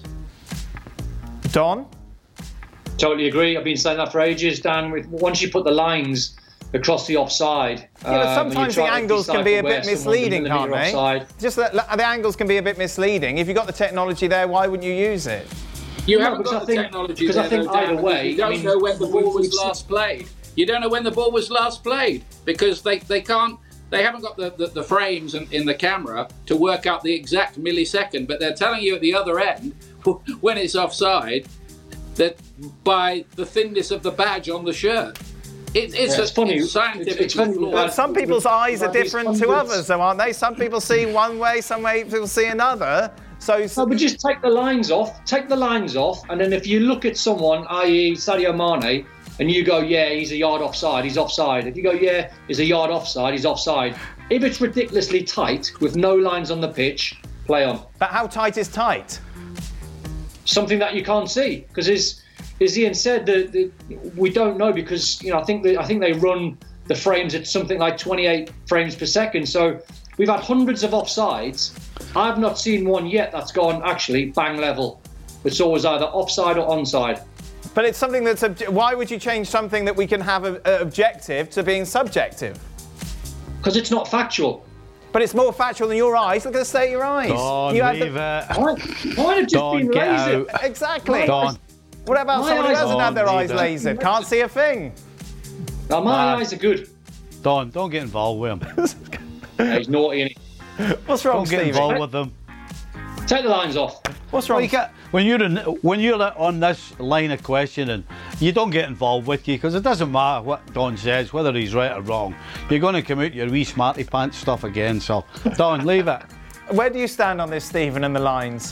Don? Totally agree. I've been saying that for ages, Dan. With once you put the lines across the offside, yeah, but sometimes the angles can be a bit misleading, can't they? Offside. Just that the angles can be a bit misleading. If you've got the technology there, why wouldn't you use it? You no, haven't got I the think, technology because there, I think though, either Dan, way, you don't I mean, know when the ball was we, last played. You don't know when the ball was last played because they, they can't. They haven't got the, the, the frames in, in the camera to work out the exact millisecond, but they're telling you at the other end when it's offside that by the thinness of the badge on the shirt. It, it's yeah, a it's funny. It's scientific. It's, it's funny. But some people's eyes are different to others, though, aren't they? Some people see one way, some way people see another. So, no, but just take the lines off. Take the lines off, and then if you look at someone, that is. Sadio Mane, and you go, yeah, he's a yard offside, he's offside. If you go, yeah, he's a yard offside, he's offside. If it's ridiculously tight with no lines on the pitch, play on. But how tight is tight? Something that you can't see, because as, as Ian said, the, the, we don't know because you know I think the, I think they run the frames at something like twenty-eight frames per second. So we've had hundreds of offsides. I've not seen one yet that's gone actually bang level. It's always either offside or onside. But it's something that's... Obje- why would you change something that we can have a, a objective to being subjective? Because it's not factual. But it's more factual than your eyes. Look at the state of your eyes. Don, you leave the... it. Why, why have just Don, been get lasered? out. Exactly. Don. What about My someone who eyes- hasn't had their Don, eyes leave lasered? Can't see a thing. Now, my Uh, eyes are good. Don, don't get involved with him. Yeah, he's naughty. And What's wrong, Don't get Stevie? involved with them. take the lines off. What's Well, wrong? you can't, when you're in, when you're on this line of questioning, you don't get involved with you because it doesn't matter what Don says, whether he's right or wrong. You're going to come out your wee smarty pants stuff again. So, Don, leave it. Where do you stand on this, Stephen, and the lines?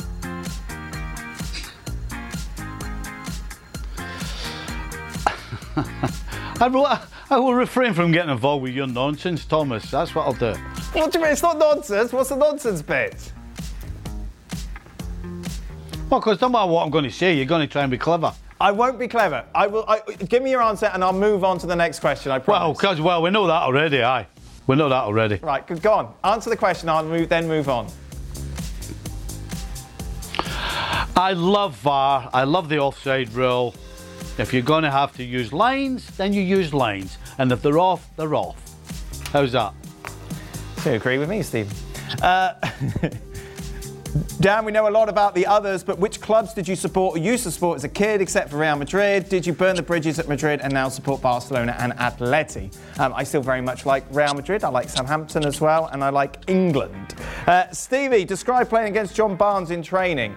I will, I will refrain from getting involved with your nonsense, Thomas. That's what I'll do. What do you mean? It's not nonsense. What's the nonsense bit? Well, because no matter what I'm going to say, you're going to try and be clever. I won't be clever. I will. I, give me your answer, and I'll move on to the next question. I Well, promise. because well, we know that already. Aye, we know that already. Right, go- go on. Answer the question. I'll move, then move on. I love V A R. I love the offside rule. If you're going to have to use lines, then you use lines, and if they're off, they're off. How's that? You agree with me, Stephen? Uh, Dan, we know a lot about the others, but which clubs did you support or used to support as a kid, except for Real Madrid? Did you burn the bridges at Madrid and now support Barcelona and Atleti? Um, I still very much like Real Madrid. I like Southampton as well, and I like England. Uh, Stevie, describe playing against John Barnes in training.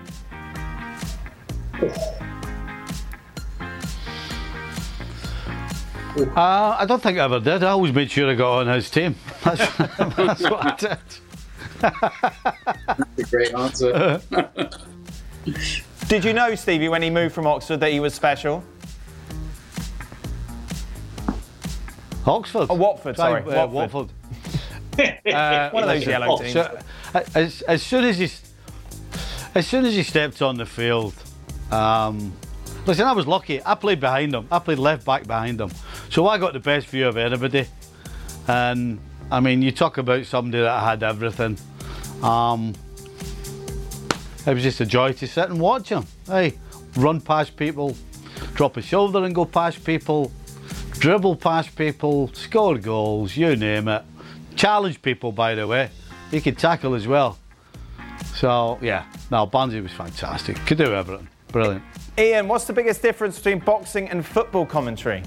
Uh, I don't think I ever did. I always made sure I got on his team. That's, that's what I did. That's a great answer. Did you know, Stevie, when he moved from Oxford, that he was special? Oxford? Oh, Watford, sorry. Uh, Watford. Watford. uh, One of those listen, yellow teams. So, as, as soon as he, as soon as he stepped on the field, um, listen, I was lucky. I played behind him. I played left back behind him, so I got the best view of anybody. And I mean, you talk about somebody that had everything. Um, it was just a joy to sit and watch him. Hey, run past people, drop a shoulder and go past people, dribble past people, score goals, you name it. Challenge people, by the way. He could tackle as well. So, yeah, no, Barnsley was fantastic. Could do everything. Brilliant. Ian, what's the biggest difference between boxing and football commentary?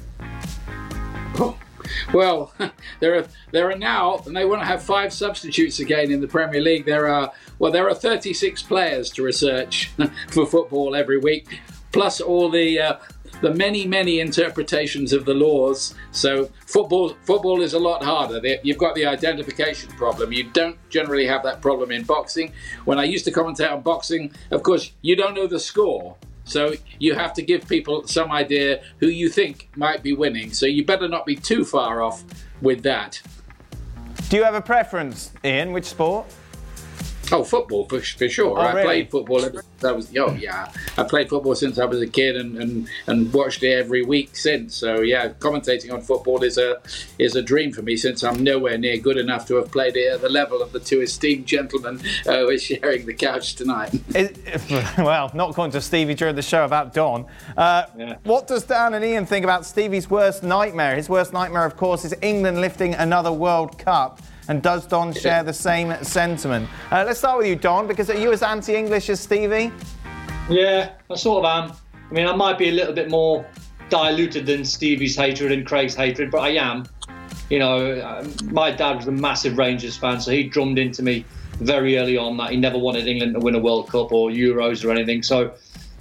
Well, there are there are now, and they want to have five substitutes again in the Premier League. There are well, there are thirty-six players to research for football every week, plus all the uh, the many many interpretations of the laws. So football football is a lot harder. You've got the identification problem. You don't generally have that problem in boxing. When I used to commentate on boxing, of course, you don't know the score. So you have to give people some idea who you think might be winning. So you better not be too far off with that. Do you have a preference, Ian? Which sport? Oh, football for, for sure. Oh, I really? played football. Ever since I was oh yeah. I played football since I was a kid and, and, and watched it every week since. So yeah, commentating on football is a is a dream for me since I'm nowhere near good enough to have played it at the level of the two esteemed gentlemen uh, who are sharing the couch tonight. It, well, not according to Stevie during the show about Don. Uh, Yeah. What does Dan and Ian think about Stevie's worst nightmare? His worst nightmare, of course, is England lifting another World Cup. And does Don share the same sentiment? Uh, let's start with you, Don, because are you as anti-English as Stevie? Yeah, I sort of am. I mean, I might be a little bit more diluted than Stevie's hatred and Craig's hatred, but I am. You know, my dad was a massive Rangers fan, so he drummed into me very early on that he never wanted England to win a World Cup or Euros or anything. So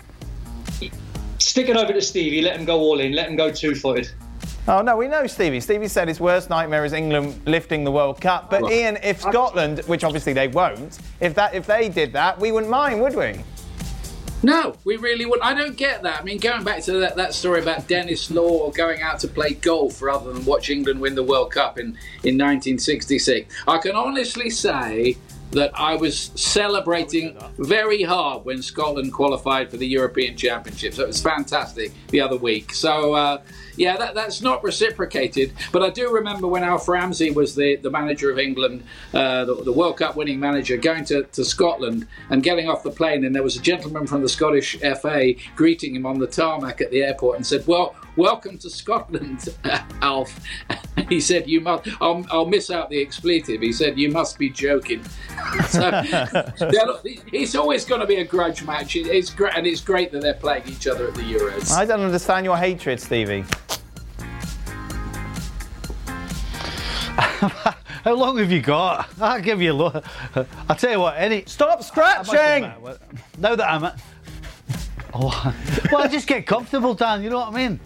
stick it over to Stevie, let him go all in, let him go two-footed. Oh, no, we know Stevie. Stevie said his worst nightmare is England lifting the World Cup. But, Well, Ian, if Scotland, which obviously they won't, if that if they did that, we wouldn't mind, would we? No, we really wouldn't. I don't get that. I mean, going back to that, that story about Dennis Law going out to play golf rather than watch England win the World Cup in, in nineteen sixty-six. I can honestly say that I was celebrating very hard when Scotland qualified for the European Championships. It was fantastic the other week. So, uh, yeah, that, that's not reciprocated. But I do remember when Alf Ramsey was the, the manager of England, uh, the, the World Cup winning manager, going to, to Scotland and getting off the plane. And there was a gentleman from the Scottish F A greeting him on the tarmac at the airport and said, well, welcome to Scotland, Alf. He said, "You must." I'll, I'll miss out the expletive. He said, "You must be joking." So, it's always going to be a grudge match. It's great, and it's great that they're playing each other at the Euros. I don't understand your hatred, Stevie. How long have you got? I'll give you a look. I'll tell you what, any... Stop scratching! Now that I'm at... Oh, well, I just get comfortable, Dan, you know what I mean?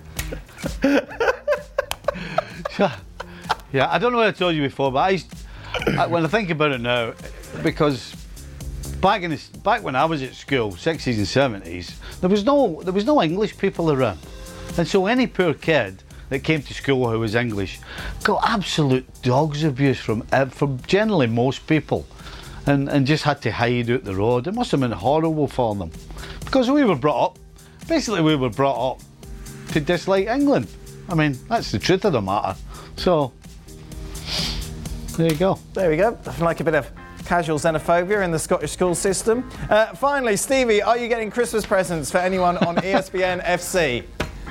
Yeah, I don't know what I told you before, but I, used, I when I think about it now, because back in this, back when I was at school, sixties and seventies, there was no there was no English people around, and so any poor kid that came to school who was English got absolute dog's abuse from from generally most people, and and just had to hide out the road. It must have been horrible for them, because we were brought up, basically we were brought up to dislike England. I mean, that's the truth of the matter. So, there you go. There we go. Like a bit of casual xenophobia in the Scottish school system. Uh, finally, Stevie, are you getting Christmas presents for anyone on E S P N F C?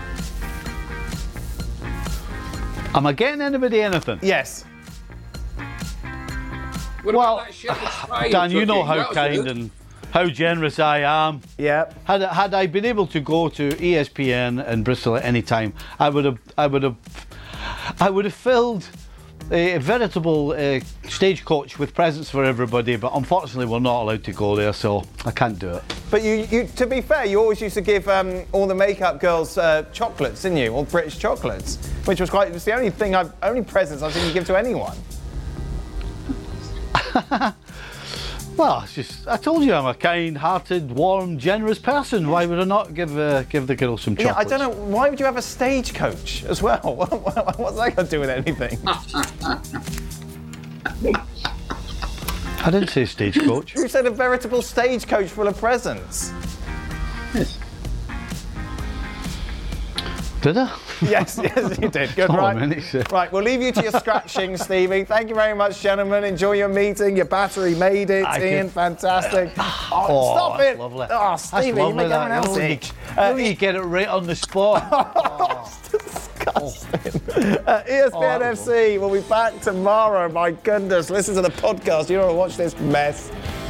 Am I getting anybody anything? Yes. What Well, about that shepherd's pie Dan, you know cooking? how That was kind good. and how generous I am. Yeah. Had had I been able to go to E S P N in Bristol at any time, I would have I would have I would have filled a veritable uh, stagecoach with presents for everybody. But unfortunately, we're not allowed to go there, so I can't do it. But you, you to be fair, you always used to give um, all the makeup girls uh, chocolates, didn't you? All British chocolates, which was quite. It was the only thing I've only presents I've seen you give to anyone. Well, it's just I told you I'm a kind-hearted, warm, generous person. Why would I not give uh, give the girls some Yeah, chocolates? I don't know. Why would you have a stagecoach as well? What's that got to do with anything? I didn't say stagecoach. You said a veritable stagecoach full of presents. Yes. Did I? Yes, yes, you did. Good, Oh, right. man, it's, uh, Right, we'll leave you to your scratching, Stevie. Thank you very much, gentlemen. Enjoy your meeting. Your battery made it. I Ian, could- fantastic. Oh, Oh, stop that's it. lovely. Oh, That's Stevie, you lovely, make that. everyone else You know, itch. you, Uh, you get it right on the spot. It's disgusting. Uh, E S P N F C will be back tomorrow. My goodness, listen to the podcast. You don't want to watch this mess.